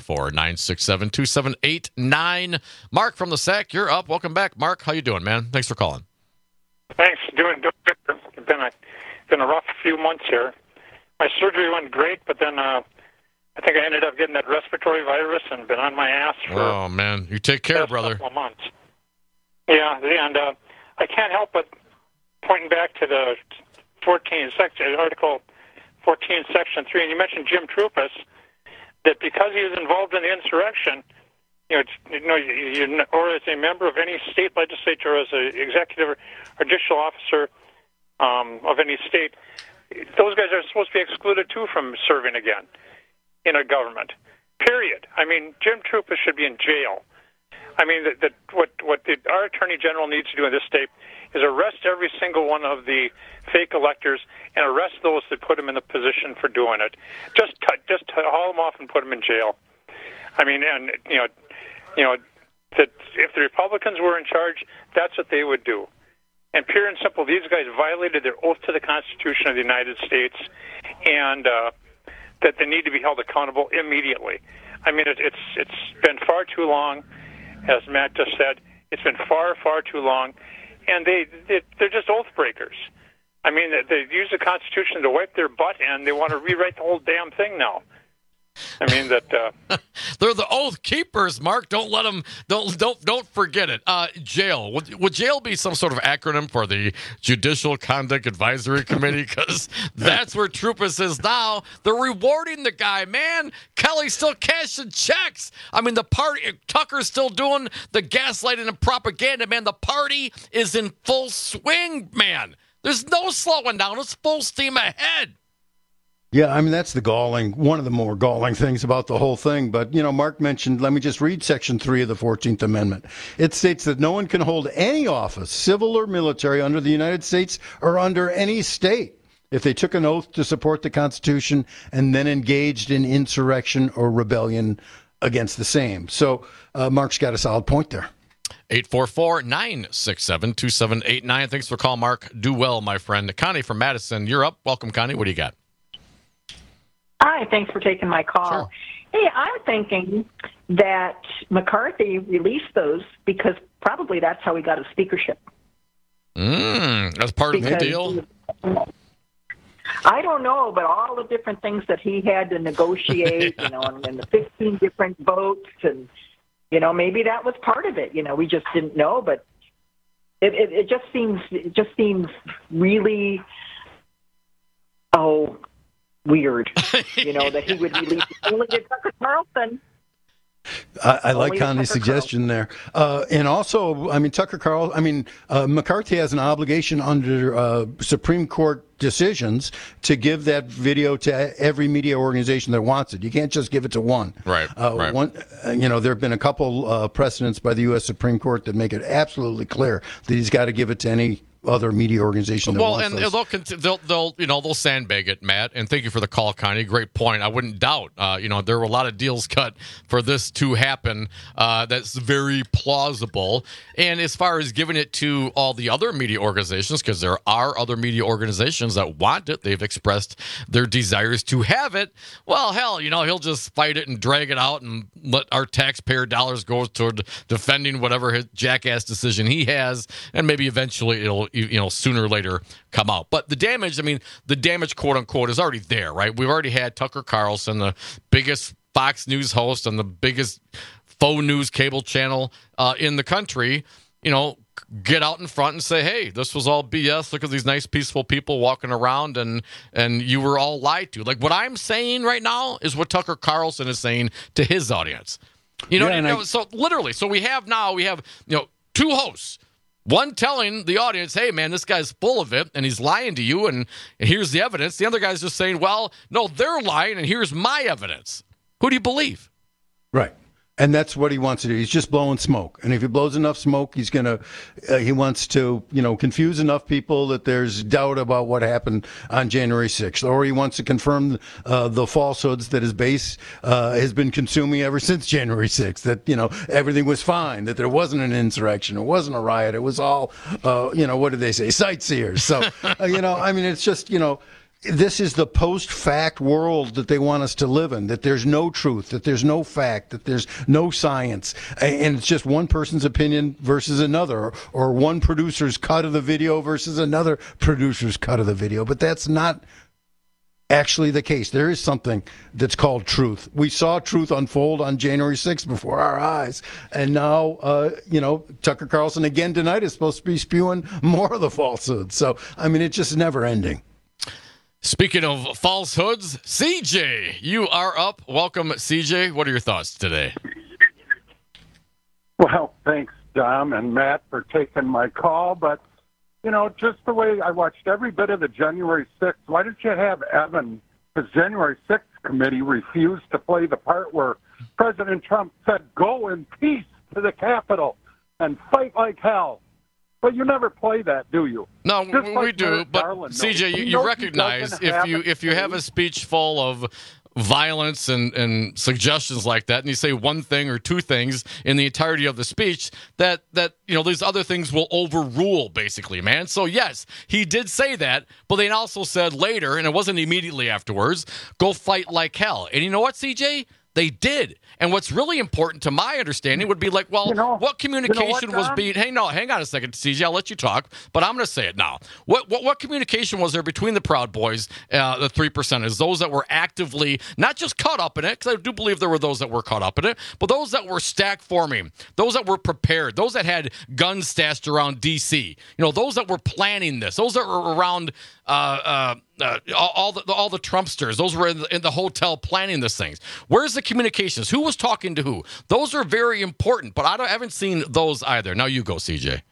844-967-2789. Mark from the SAC, you're up. Welcome back. Mark, how you doing, man? Thanks for calling. Thanks. Doing good. It's been a rough few months here. My surgery went great, but then I think I ended up getting that respiratory virus and been on my ass for oh, man. You take care, brother. Couple of months. Yeah, and I can't help but pointing back to the Article 14, Section 3, and you mentioned Jim Troupas, that because he was involved in the insurrection, or as a member of any state legislature, or as an executive or judicial officer of any state, those guys are supposed to be excluded too from serving again in a government. Period. I mean, Jim Troupas should be in jail. I mean, what our Attorney General needs to do in this state is arrest every single one of the fake electors and arrest those that put them in the position for doing it. Just haul them off and put them in jail. I mean, and that if the Republicans were in charge, that's what they would do. And pure and simple, these guys violated their oath to the Constitution of the United States, and that they need to be held accountable immediately. I mean, it's been far too long, as Matt just said. It's been far, far too long, and they're just oath breakers. I mean, they use the Constitution to wipe their butt, and they want to rewrite the whole damn thing now. I mean that they're the oath keepers, Mark. Don't let them. Don't forget it. Jail. Would jail be some sort of acronym for the Judicial Conduct Advisory Committee? Because that's where Troupas is now. They're rewarding the guy, man. Kelly's still cashing checks. I mean, the party. Tucker's still doing the gaslighting and propaganda, man. The party is in full swing, man. There's no slowing down. It's full steam ahead. Yeah, I mean, that's one of the more galling things about the whole thing. But, Mark mentioned, let me just read Section 3 of the 14th Amendment. It states that no one can hold any office, civil or military, under the United States or under any state if they took an oath to support the Constitution and then engaged in insurrection or rebellion against the same. So Mark's got a solid point there. 844-967-2789. Thanks for calling, Mark. Do well, my friend. Connie from Madison, you're up. Welcome, Connie. What do you got? Hi, thanks for taking my call. Sure. Hey, I'm thinking that McCarthy released those because probably that's how he got his speakership. That's part of the deal? I don't know, but all the different things that he had to negotiate, and the 15 different votes, and, maybe that was part of it. We just didn't know, but it just seems really, weird, that he would release only to Tucker Carlson. I like Connie's suggestion there. And also, McCarthy has an obligation under Supreme Court decisions to give that video to every media organization that wants it. You can't just give it to one. Right. There have been a couple precedents by the U.S. Supreme Court that make it absolutely clear that he's got to give it to any other media organization. They'll sandbag it, Matt. And thank you for the call, Connie. Great point. I wouldn't doubt. There were a lot of deals cut for this to happen. That's very plausible. And as far as giving it to all the other media organizations, because there are other media organizations that want it, they've expressed their desires to have it. Well, hell, he'll just fight it and drag it out and let our taxpayer dollars go toward defending whatever his jackass decision he has, and maybe eventually it'll sooner or later come out. But the damage, quote unquote, is already there, right? We've already had Tucker Carlson, the biggest Fox News host and the biggest faux news cable channel in the country, get out in front and say, hey, this was all BS. Look at these nice, peaceful people walking around, and you were all lied to. Like, what I'm saying right now is what Tucker Carlson is saying to his audience. So literally, we have two hosts. One telling the audience, hey, man, this guy's full of it, and he's lying to you, and here's the evidence. The other guy's just saying, well, no, they're lying, and here's my evidence. Who do you believe? Right. And that's what he wants to do. He's just blowing smoke. And if he blows enough smoke, he wants to, confuse enough people that there's doubt about what happened on January 6th. Or he wants to confirm the falsehoods that his base has been consuming ever since January 6th. That, everything was fine, that there wasn't an insurrection, it wasn't a riot, it was all, what did they say? Sightseers. So, it's just, this is the post-fact world that they want us to live in, that there's no truth, that there's no fact, that there's no science, and it's just one person's opinion versus another, or one producer's cut of the video versus another producer's cut of the video. But that's not actually the case. There is something that's called truth. We saw truth unfold on January 6th before our eyes. And now, Tucker Carlson again tonight is supposed to be spewing more of the falsehoods. So, I mean, it's just never ending. Speaking of falsehoods, CJ, you are up. Welcome, CJ. What are your thoughts today? Well, thanks, Dom and Matt, for taking my call. But, just the way I watched every bit of the January 6th, why didn't you have Evan, the January 6th committee refused to play the part where President Trump said, go in peace to the Capitol and fight like hell? But you never play that, do you? No, like we do. But CJ, you recognize if you have a speech full of violence and suggestions like that, and you say one thing or two things in the entirety of the speech, that these other things will overrule, basically, man. So yes, he did say that, but they also said later, and it wasn't immediately afterwards, go fight like hell. And you know what, CJ? They did. And what's really important to my understanding would be like, well, what communication was being... Hang on a second, CJ. I'll let you talk, but I'm going to say it now. What communication was there between the Proud Boys, the 3%ers, those that were actively not just caught up in it, because I do believe there were those that were caught up in it, but those that were stack forming, those that were prepared, those that had guns stashed around D.C., those that were planning this, those that were around... all the Trumpsters, those were in the hotel planning these things. Where's the communications? Who was talking to who? Those are very important, but I haven't seen those either. Now you go, CJ.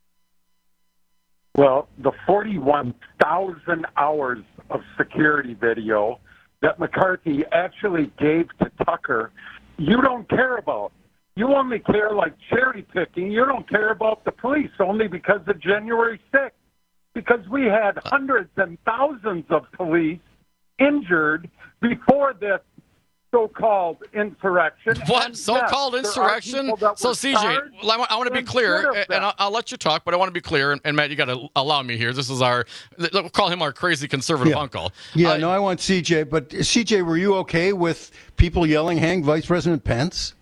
Well, the 41,000 hours of security video that McCarthy actually gave to Tucker, you don't care about. You only care like cherry picking. You don't care about the police only because of January 6th. Because we had hundreds and thousands of police injured before this so-called insurrection. What? So-called insurrection? So, CJ, I want to be clear, and I'll let you talk, but I want to be clear, and Matt, you got to allow me here. This is we'll call him our crazy conservative uncle. Yeah, I want CJ, but CJ, were you okay with people yelling, hang Vice President Pence?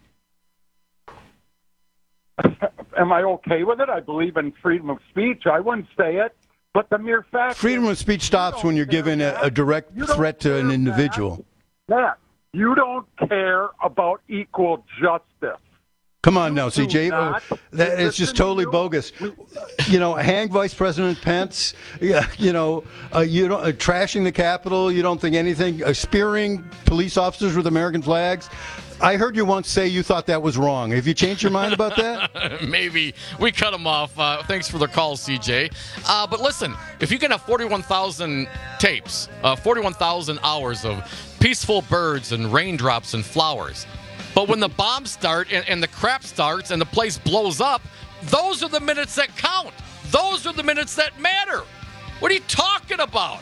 Am I okay with it? I believe in freedom of speech. I wouldn't say it. But the mere fact freedom of speech stops when you're given a direct threat to an individual. Yeah, you don't care about equal justice. Come on now, CJ. That is just totally bogus. Hang Vice President Pence. Yeah, you don't trashing the Capitol. You don't think anything. Spearing police officers with American flags. I heard you once say you thought that was wrong. Have you changed your mind about that? Maybe. We cut him off. Thanks for the call, CJ. But listen, if you can have 41,000 tapes, 41,000 hours of peaceful birds and raindrops and flowers, but when the bombs start and the crap starts and the place blows up, those are the minutes that count. Those are the minutes that matter. What are you talking about?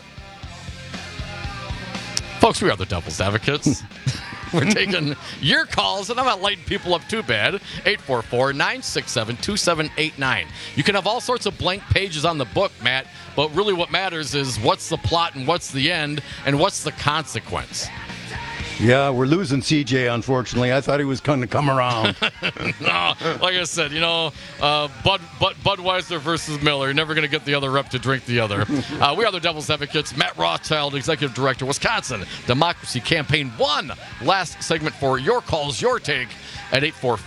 Folks, we are the Devil's Advocates. We're taking your calls, and I'm not lighting people up too bad. 844-967-2789. You can have all sorts of blank pages on the book, Matt, but really what matters is what's the plot and what's the end and what's the consequence. Yeah, we're losing CJ, unfortunately. I thought he was going to come around. No, like I said, Budweiser versus Miller. You're never going to get the other rep to drink the other. We are the Devil's Advocates. Matt Rothschild, Executive Director, Wisconsin Democracy Campaign 1. Last segment for your calls, your take at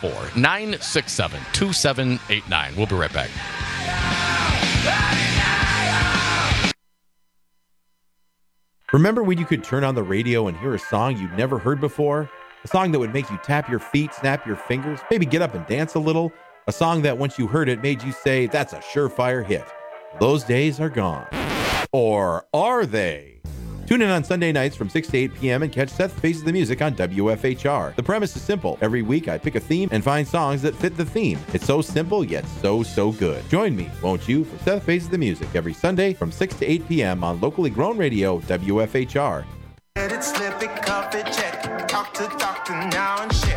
844-967-2789. We'll be right back. Remember when you could turn on the radio and hear a song you'd never heard before? A song that would make you tap your feet, snap your fingers, maybe get up and dance a little? A song that once you heard it made you say, that's a surefire hit. Those days are gone. Or are they? Tune in on Sunday nights from 6 to 8 p.m. and catch Seth Faces the Music on WFHR. The premise is simple. Every week I pick a theme and find songs that fit the theme. It's so simple, yet so good. Join me, won't you, for Seth Faces the Music every Sunday from 6 to 8 p.m. on locally grown radio, WFHR.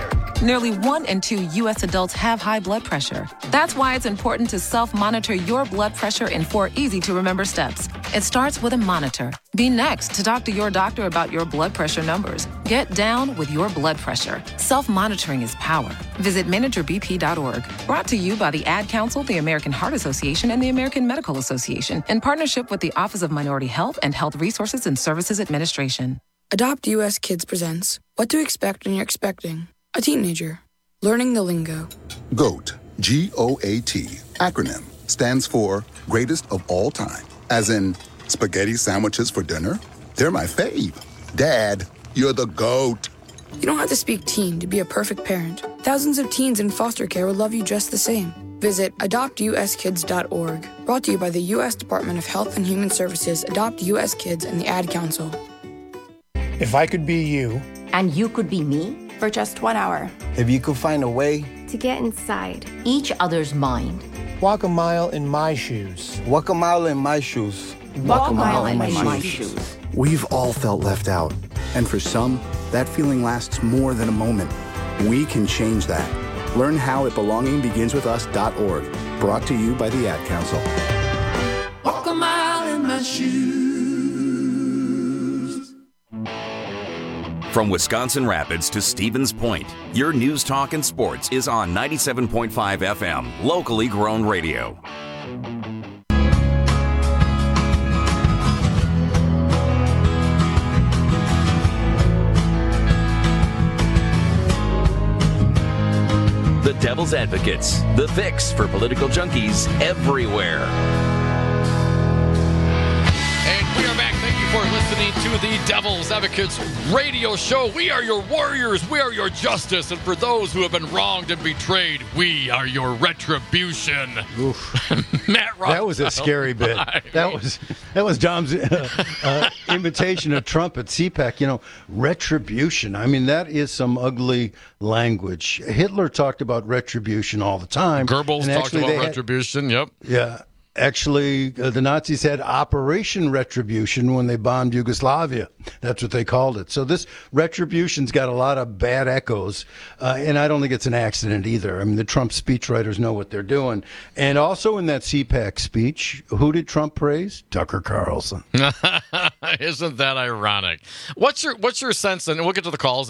Nearly 1 in 2 U.S. adults have high blood pressure. That's why it's important to self-monitor your blood pressure in 4 easy-to-remember steps. It starts with a monitor. Be next to talk to your doctor about your blood pressure numbers. Get down with your blood pressure. Self-monitoring is power. Visit managerbp.org. Brought to you by the Ad Council, the American Heart Association, and the American Medical Association, in partnership with the Office of Minority Health and Health Resources and Services Administration. Adopt US Kids presents What to Expect When You're Expecting a Teenager. Learning the lingo. GOAT, G-O-A-T, acronym, stands for Greatest of All Time. As in, spaghetti sandwiches for dinner? They're my fave. Dad, you're the GOAT. You don't have to speak teen to be a perfect parent. Thousands of teens in foster care will love you just the same. Visit adoptuskids.org. Brought to you by the U.S. Department of Health and Human Services, Adopt U.S. Kids, and the Ad Council. If I could be you. And you could be me. For just 1 hour. If you could find a way. To get inside each other's mind. Walk a mile in my shoes. Walk a mile in my shoes. Walk a mile in my shoes. We've all felt left out. And for some, that feeling lasts more than a moment. We can change that. Learn how at belongingbeginswithus.org. Brought to you by the Ad Council. Walk a mile in my shoes. From Wisconsin Rapids to Stevens Point, your news, talk, and sports is on 97.5 FM, locally grown radio. The Devil's Advocates, the fix for political junkies everywhere. For listening to the Devil's Advocates radio show. We are your warriors. We are your justice. And for those who have been wronged and betrayed, we are your retribution. Oof. Matt Ross. That was a scary bit. That was Dom's imitation of Trump at CPAC. You know, retribution. I mean, that is some ugly language. Hitler talked about retribution all the time. Goebbels talked about retribution. Yep. Yeah. Actually, the Nazis had Operation Retribution when they bombed Yugoslavia. That's what they called it. So this retribution's got a lot of bad echoes, and I don't think it's an accident either. I mean, the Trump speechwriters know what they're doing. And also in that CPAC speech, who did Trump praise? Tucker Carlson. Isn't that ironic? What's your sense? And we'll get to the calls,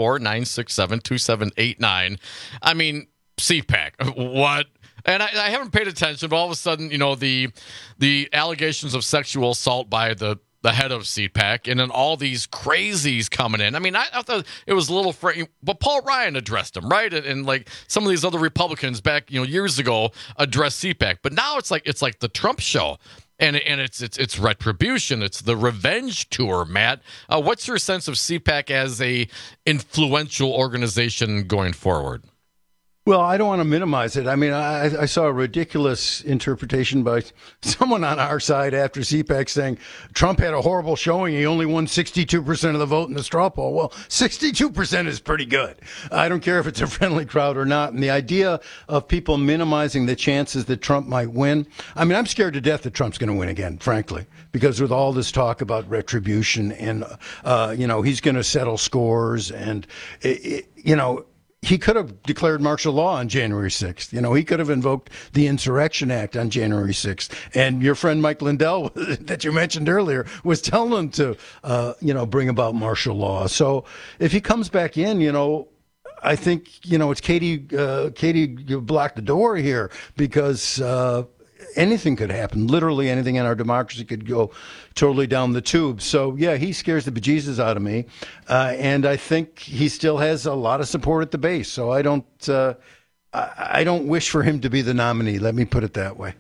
844-967-2789. I mean, CPAC, what? And I haven't paid attention, but all of a sudden, you know, the allegations of sexual assault by the head of CPAC, and then all these crazies coming in. I mean, I thought it was a little but Paul Ryan addressed him, right? And like some of these other Republicans back, you know, years ago addressed CPAC. But now it's like the Trump show. And it's retribution. It's the revenge tour, Matt. What's your sense of CPAC as a influential organization going forward? Well, I don't want to minimize it. I mean, I saw a ridiculous interpretation by someone on our side after CPAC saying Trump had a horrible showing. He only won 62% of the vote in the straw poll. Well, 62% is pretty good. I don't care if it's a friendly crowd or not. And the idea of people minimizing the chances that Trump might win. I mean, I'm scared to death that Trump's going to win again, frankly, because with all this talk about retribution and, you know, he's going to settle scores and, you know, he could have declared martial law on January 6th. You know, he could have invoked the Insurrection Act on January 6th. And your friend Mike Lindell, that you mentioned earlier, was telling him to, you know, bring about martial law. So if he comes back in, you know, I think, you know, it's Katie, you blocked the door here because anything could happen. Literally anything in our democracy could go totally down the tube. So, yeah, he scares the bejesus out of me. And I think he still has a lot of support at the base. So I don't wish for him to be the nominee. Let me put it that way.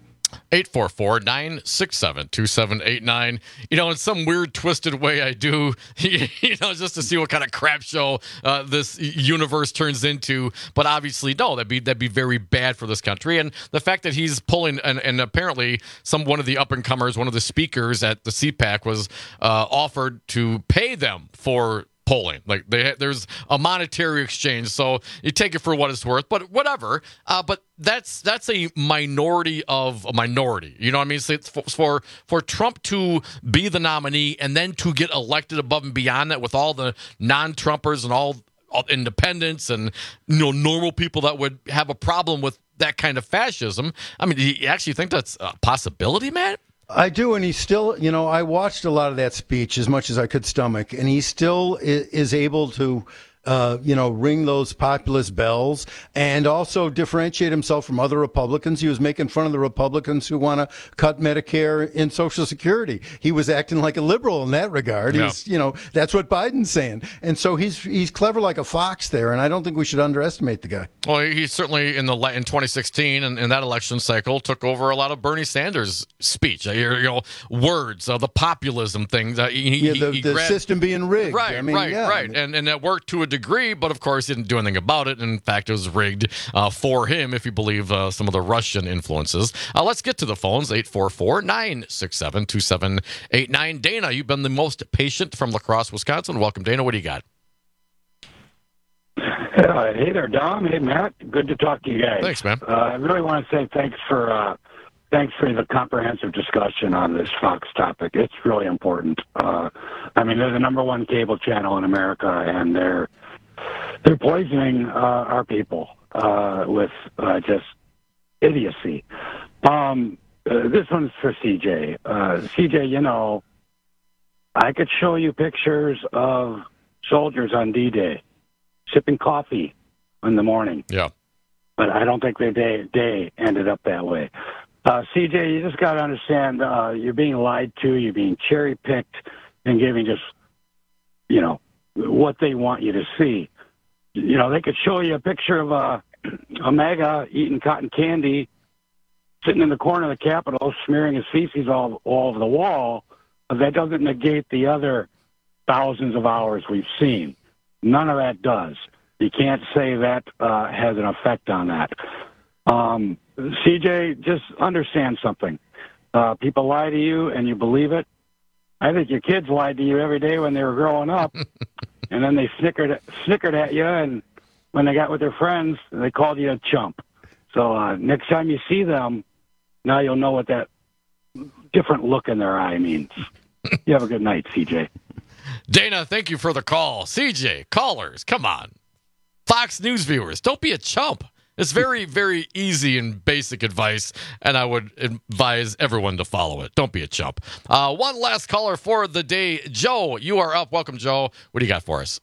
844-967-2789. You know, in some weird, twisted way I do, you know, just to see what kind of crap show this universe turns into. But obviously, no, that'd be very bad for this country. And the fact that he's pulling, and apparently one of the up-and-comers, one of the speakers at the CPAC was offered to pay them for polling. Like there's a monetary exchange, so you take it for what it's worth. But whatever. But that's a minority of a minority. You know what I mean? So it's for Trump to be the nominee and then to get elected above and beyond that with all the non-Trumpers and all independents and normal people that would have a problem with that kind of fascism. I mean, do you actually think that's a possibility, Matt? I do, and he's still, I watched a lot of that speech as much as I could stomach, and he still is able to ring those populist bells and also differentiate himself from other Republicans. He was making fun of the Republicans who want to cut Medicare and Social Security. He was acting like a liberal in that regard. Yeah. He's, that's what Biden's saying. And so he's clever like a fox there, and I don't think we should underestimate the guy. Well, he certainly in 2016 and in that election cycle took over a lot of Bernie Sanders' speech. Words, the populism thing. The system being rigged. Right, right. And that worked to a degree, but of course he didn't do anything about it. In fact, it was rigged for him, if you believe some of the Russian influences. Let's get to the phones, 844-967-2789. Dana, you've been the most patient from La Crosse, Wisconsin. Welcome, Dana. What do you got? Hey there, Dom. Hey, Matt. Good to talk to you guys. Thanks, man. I really want to say thanks for the comprehensive discussion on this Fox topic. It's really important. They're the number one cable channel in America, and they're poisoning our people with just idiocy. This one's for CJ. CJ, I could show you pictures of soldiers on D-Day sipping coffee in the morning. Yeah. But I don't think their day ended up that way. CJ, you just got to understand you're being lied to, you're being cherry-picked and giving just, what they want you to see. They could show you a picture of a MAGA eating cotton candy, sitting in the corner of the Capitol, smearing his feces all over the wall, but that doesn't negate the other thousands of hours we've seen. None of that does. You can't say that has an effect on that. CJ, just understand something. People lie to you and you believe it. I think your kids lied to you every day when they were growing up, and then they snickered at you, and when they got with their friends, they called you a chump. So next time you see them, now you'll know what that different look in their eye means. You have a good night, CJ. Dana, thank you for the call. CJ, callers, come on. Fox News viewers, don't be a chump. It's very, very easy and basic advice, and I would advise everyone to follow it. Don't be a chump. One last caller for the day. Joe, you are up. Welcome, Joe. What do you got for us?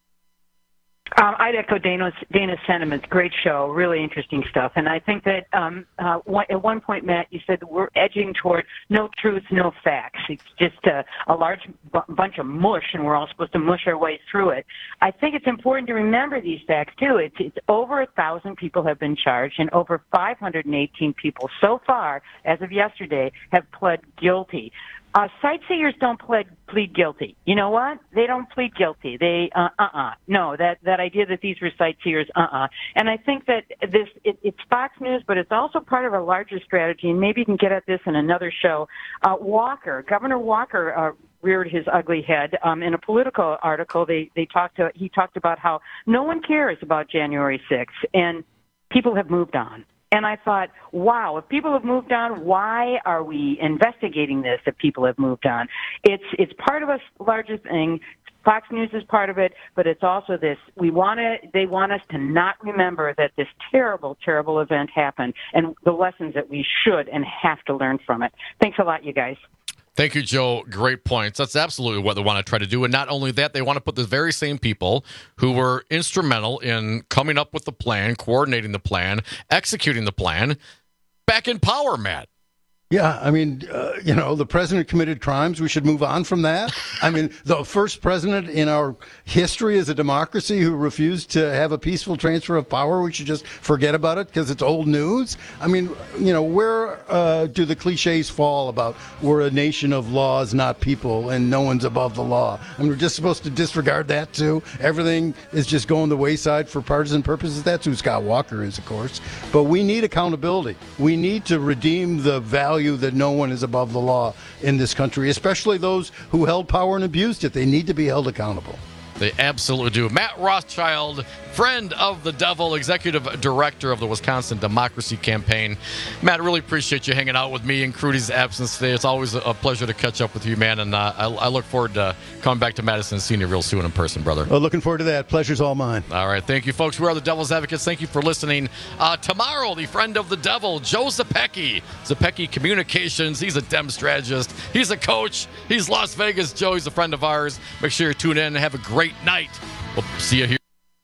I'd echo Dana's sentiments. Great show, really interesting stuff. And I think that at one point, Matt, you said we're edging toward no truth, no facts. It's just a large bunch of mush, and we're all supposed to mush our way through it. I think it's important to remember these facts, too. It's over 1,000 people have been charged, and over 518 people so far, as of yesterday, have pled guilty. Sightseers don't plead guilty. You know what? They don't plead guilty. They, No, that idea that these were sightseers, And I think that it's Fox News, but it's also part of a larger strategy, and maybe you can get at this in another show. Governor Walker, reared his ugly head. In a Politico article, he talked about how no one cares about January 6th, and people have moved on. And I thought, wow, if people have moved on, why are we investigating this if people have moved on? It's part of a larger thing. Fox News is part of it, but it's also this. They want us to not remember that this terrible, terrible event happened and the lessons that we should and have to learn from it. Thanks a lot, you guys. Thank you, Joe. Great points. That's absolutely what they want to try to do. And not only that, they want to put the very same people who were instrumental in coming up with the plan, coordinating the plan, executing the plan, back in power, Matt. Yeah, the president committed crimes. We should move on from that. The first president in our history as a democracy who refused to have a peaceful transfer of power, we should just forget about it because it's old news. Where do the cliches fall about we're a nation of laws, not people, and no one's above the law? We're just supposed to disregard that, too. Everything is just going the wayside for partisan purposes. That's who Scott Walker is, of course. But we need accountability. We need to redeem the value that no one is above the law in this country, especially those who held power and abused it. They need to be held accountable. They absolutely do. Matt Rothschild, friend of the devil, executive director of the Wisconsin Democracy Campaign. Matt, really appreciate you hanging out with me in Crudy's absence today. It's always a pleasure to catch up with you, man, and I look forward to coming back to Madison and seeing you real soon in person, brother. Oh, looking forward to that. Pleasure's all mine. All right, thank you, folks. We are the Devil's Advocates. Thank you for listening. Tomorrow, the friend of the devil, Joe Zepecki, Zepecki Communications. He's a Dem strategist. He's a coach. He's Las Vegas Joe. He's a friend of ours. Make sure you tune in and have a great night. We'll see you here.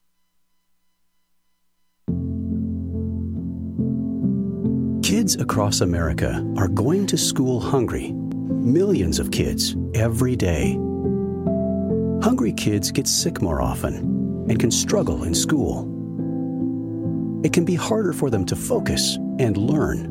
Kids across America are going to school hungry. Millions of kids every day. Hungry kids get sick more often and can struggle in school. It can be harder for them to focus and learn.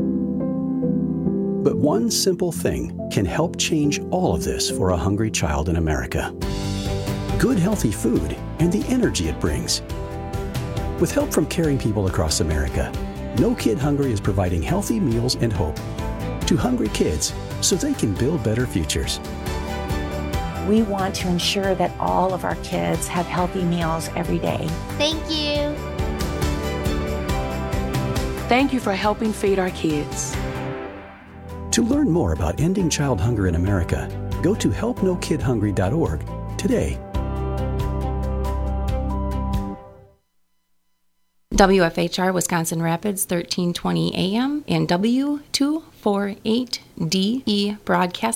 But one simple thing can help change all of this for a hungry child in America. Good, healthy food and the energy it brings. With help from caring people across America, No Kid Hungry is providing healthy meals and hope to hungry kids so they can build better futures. We want to ensure that all of our kids have healthy meals every day. Thank you. Thank you for helping feed our kids. To learn more about ending child hunger in America, go to helpnokidhungry.org today. WFHR Wisconsin Rapids 1320 AM and W248DE broadcast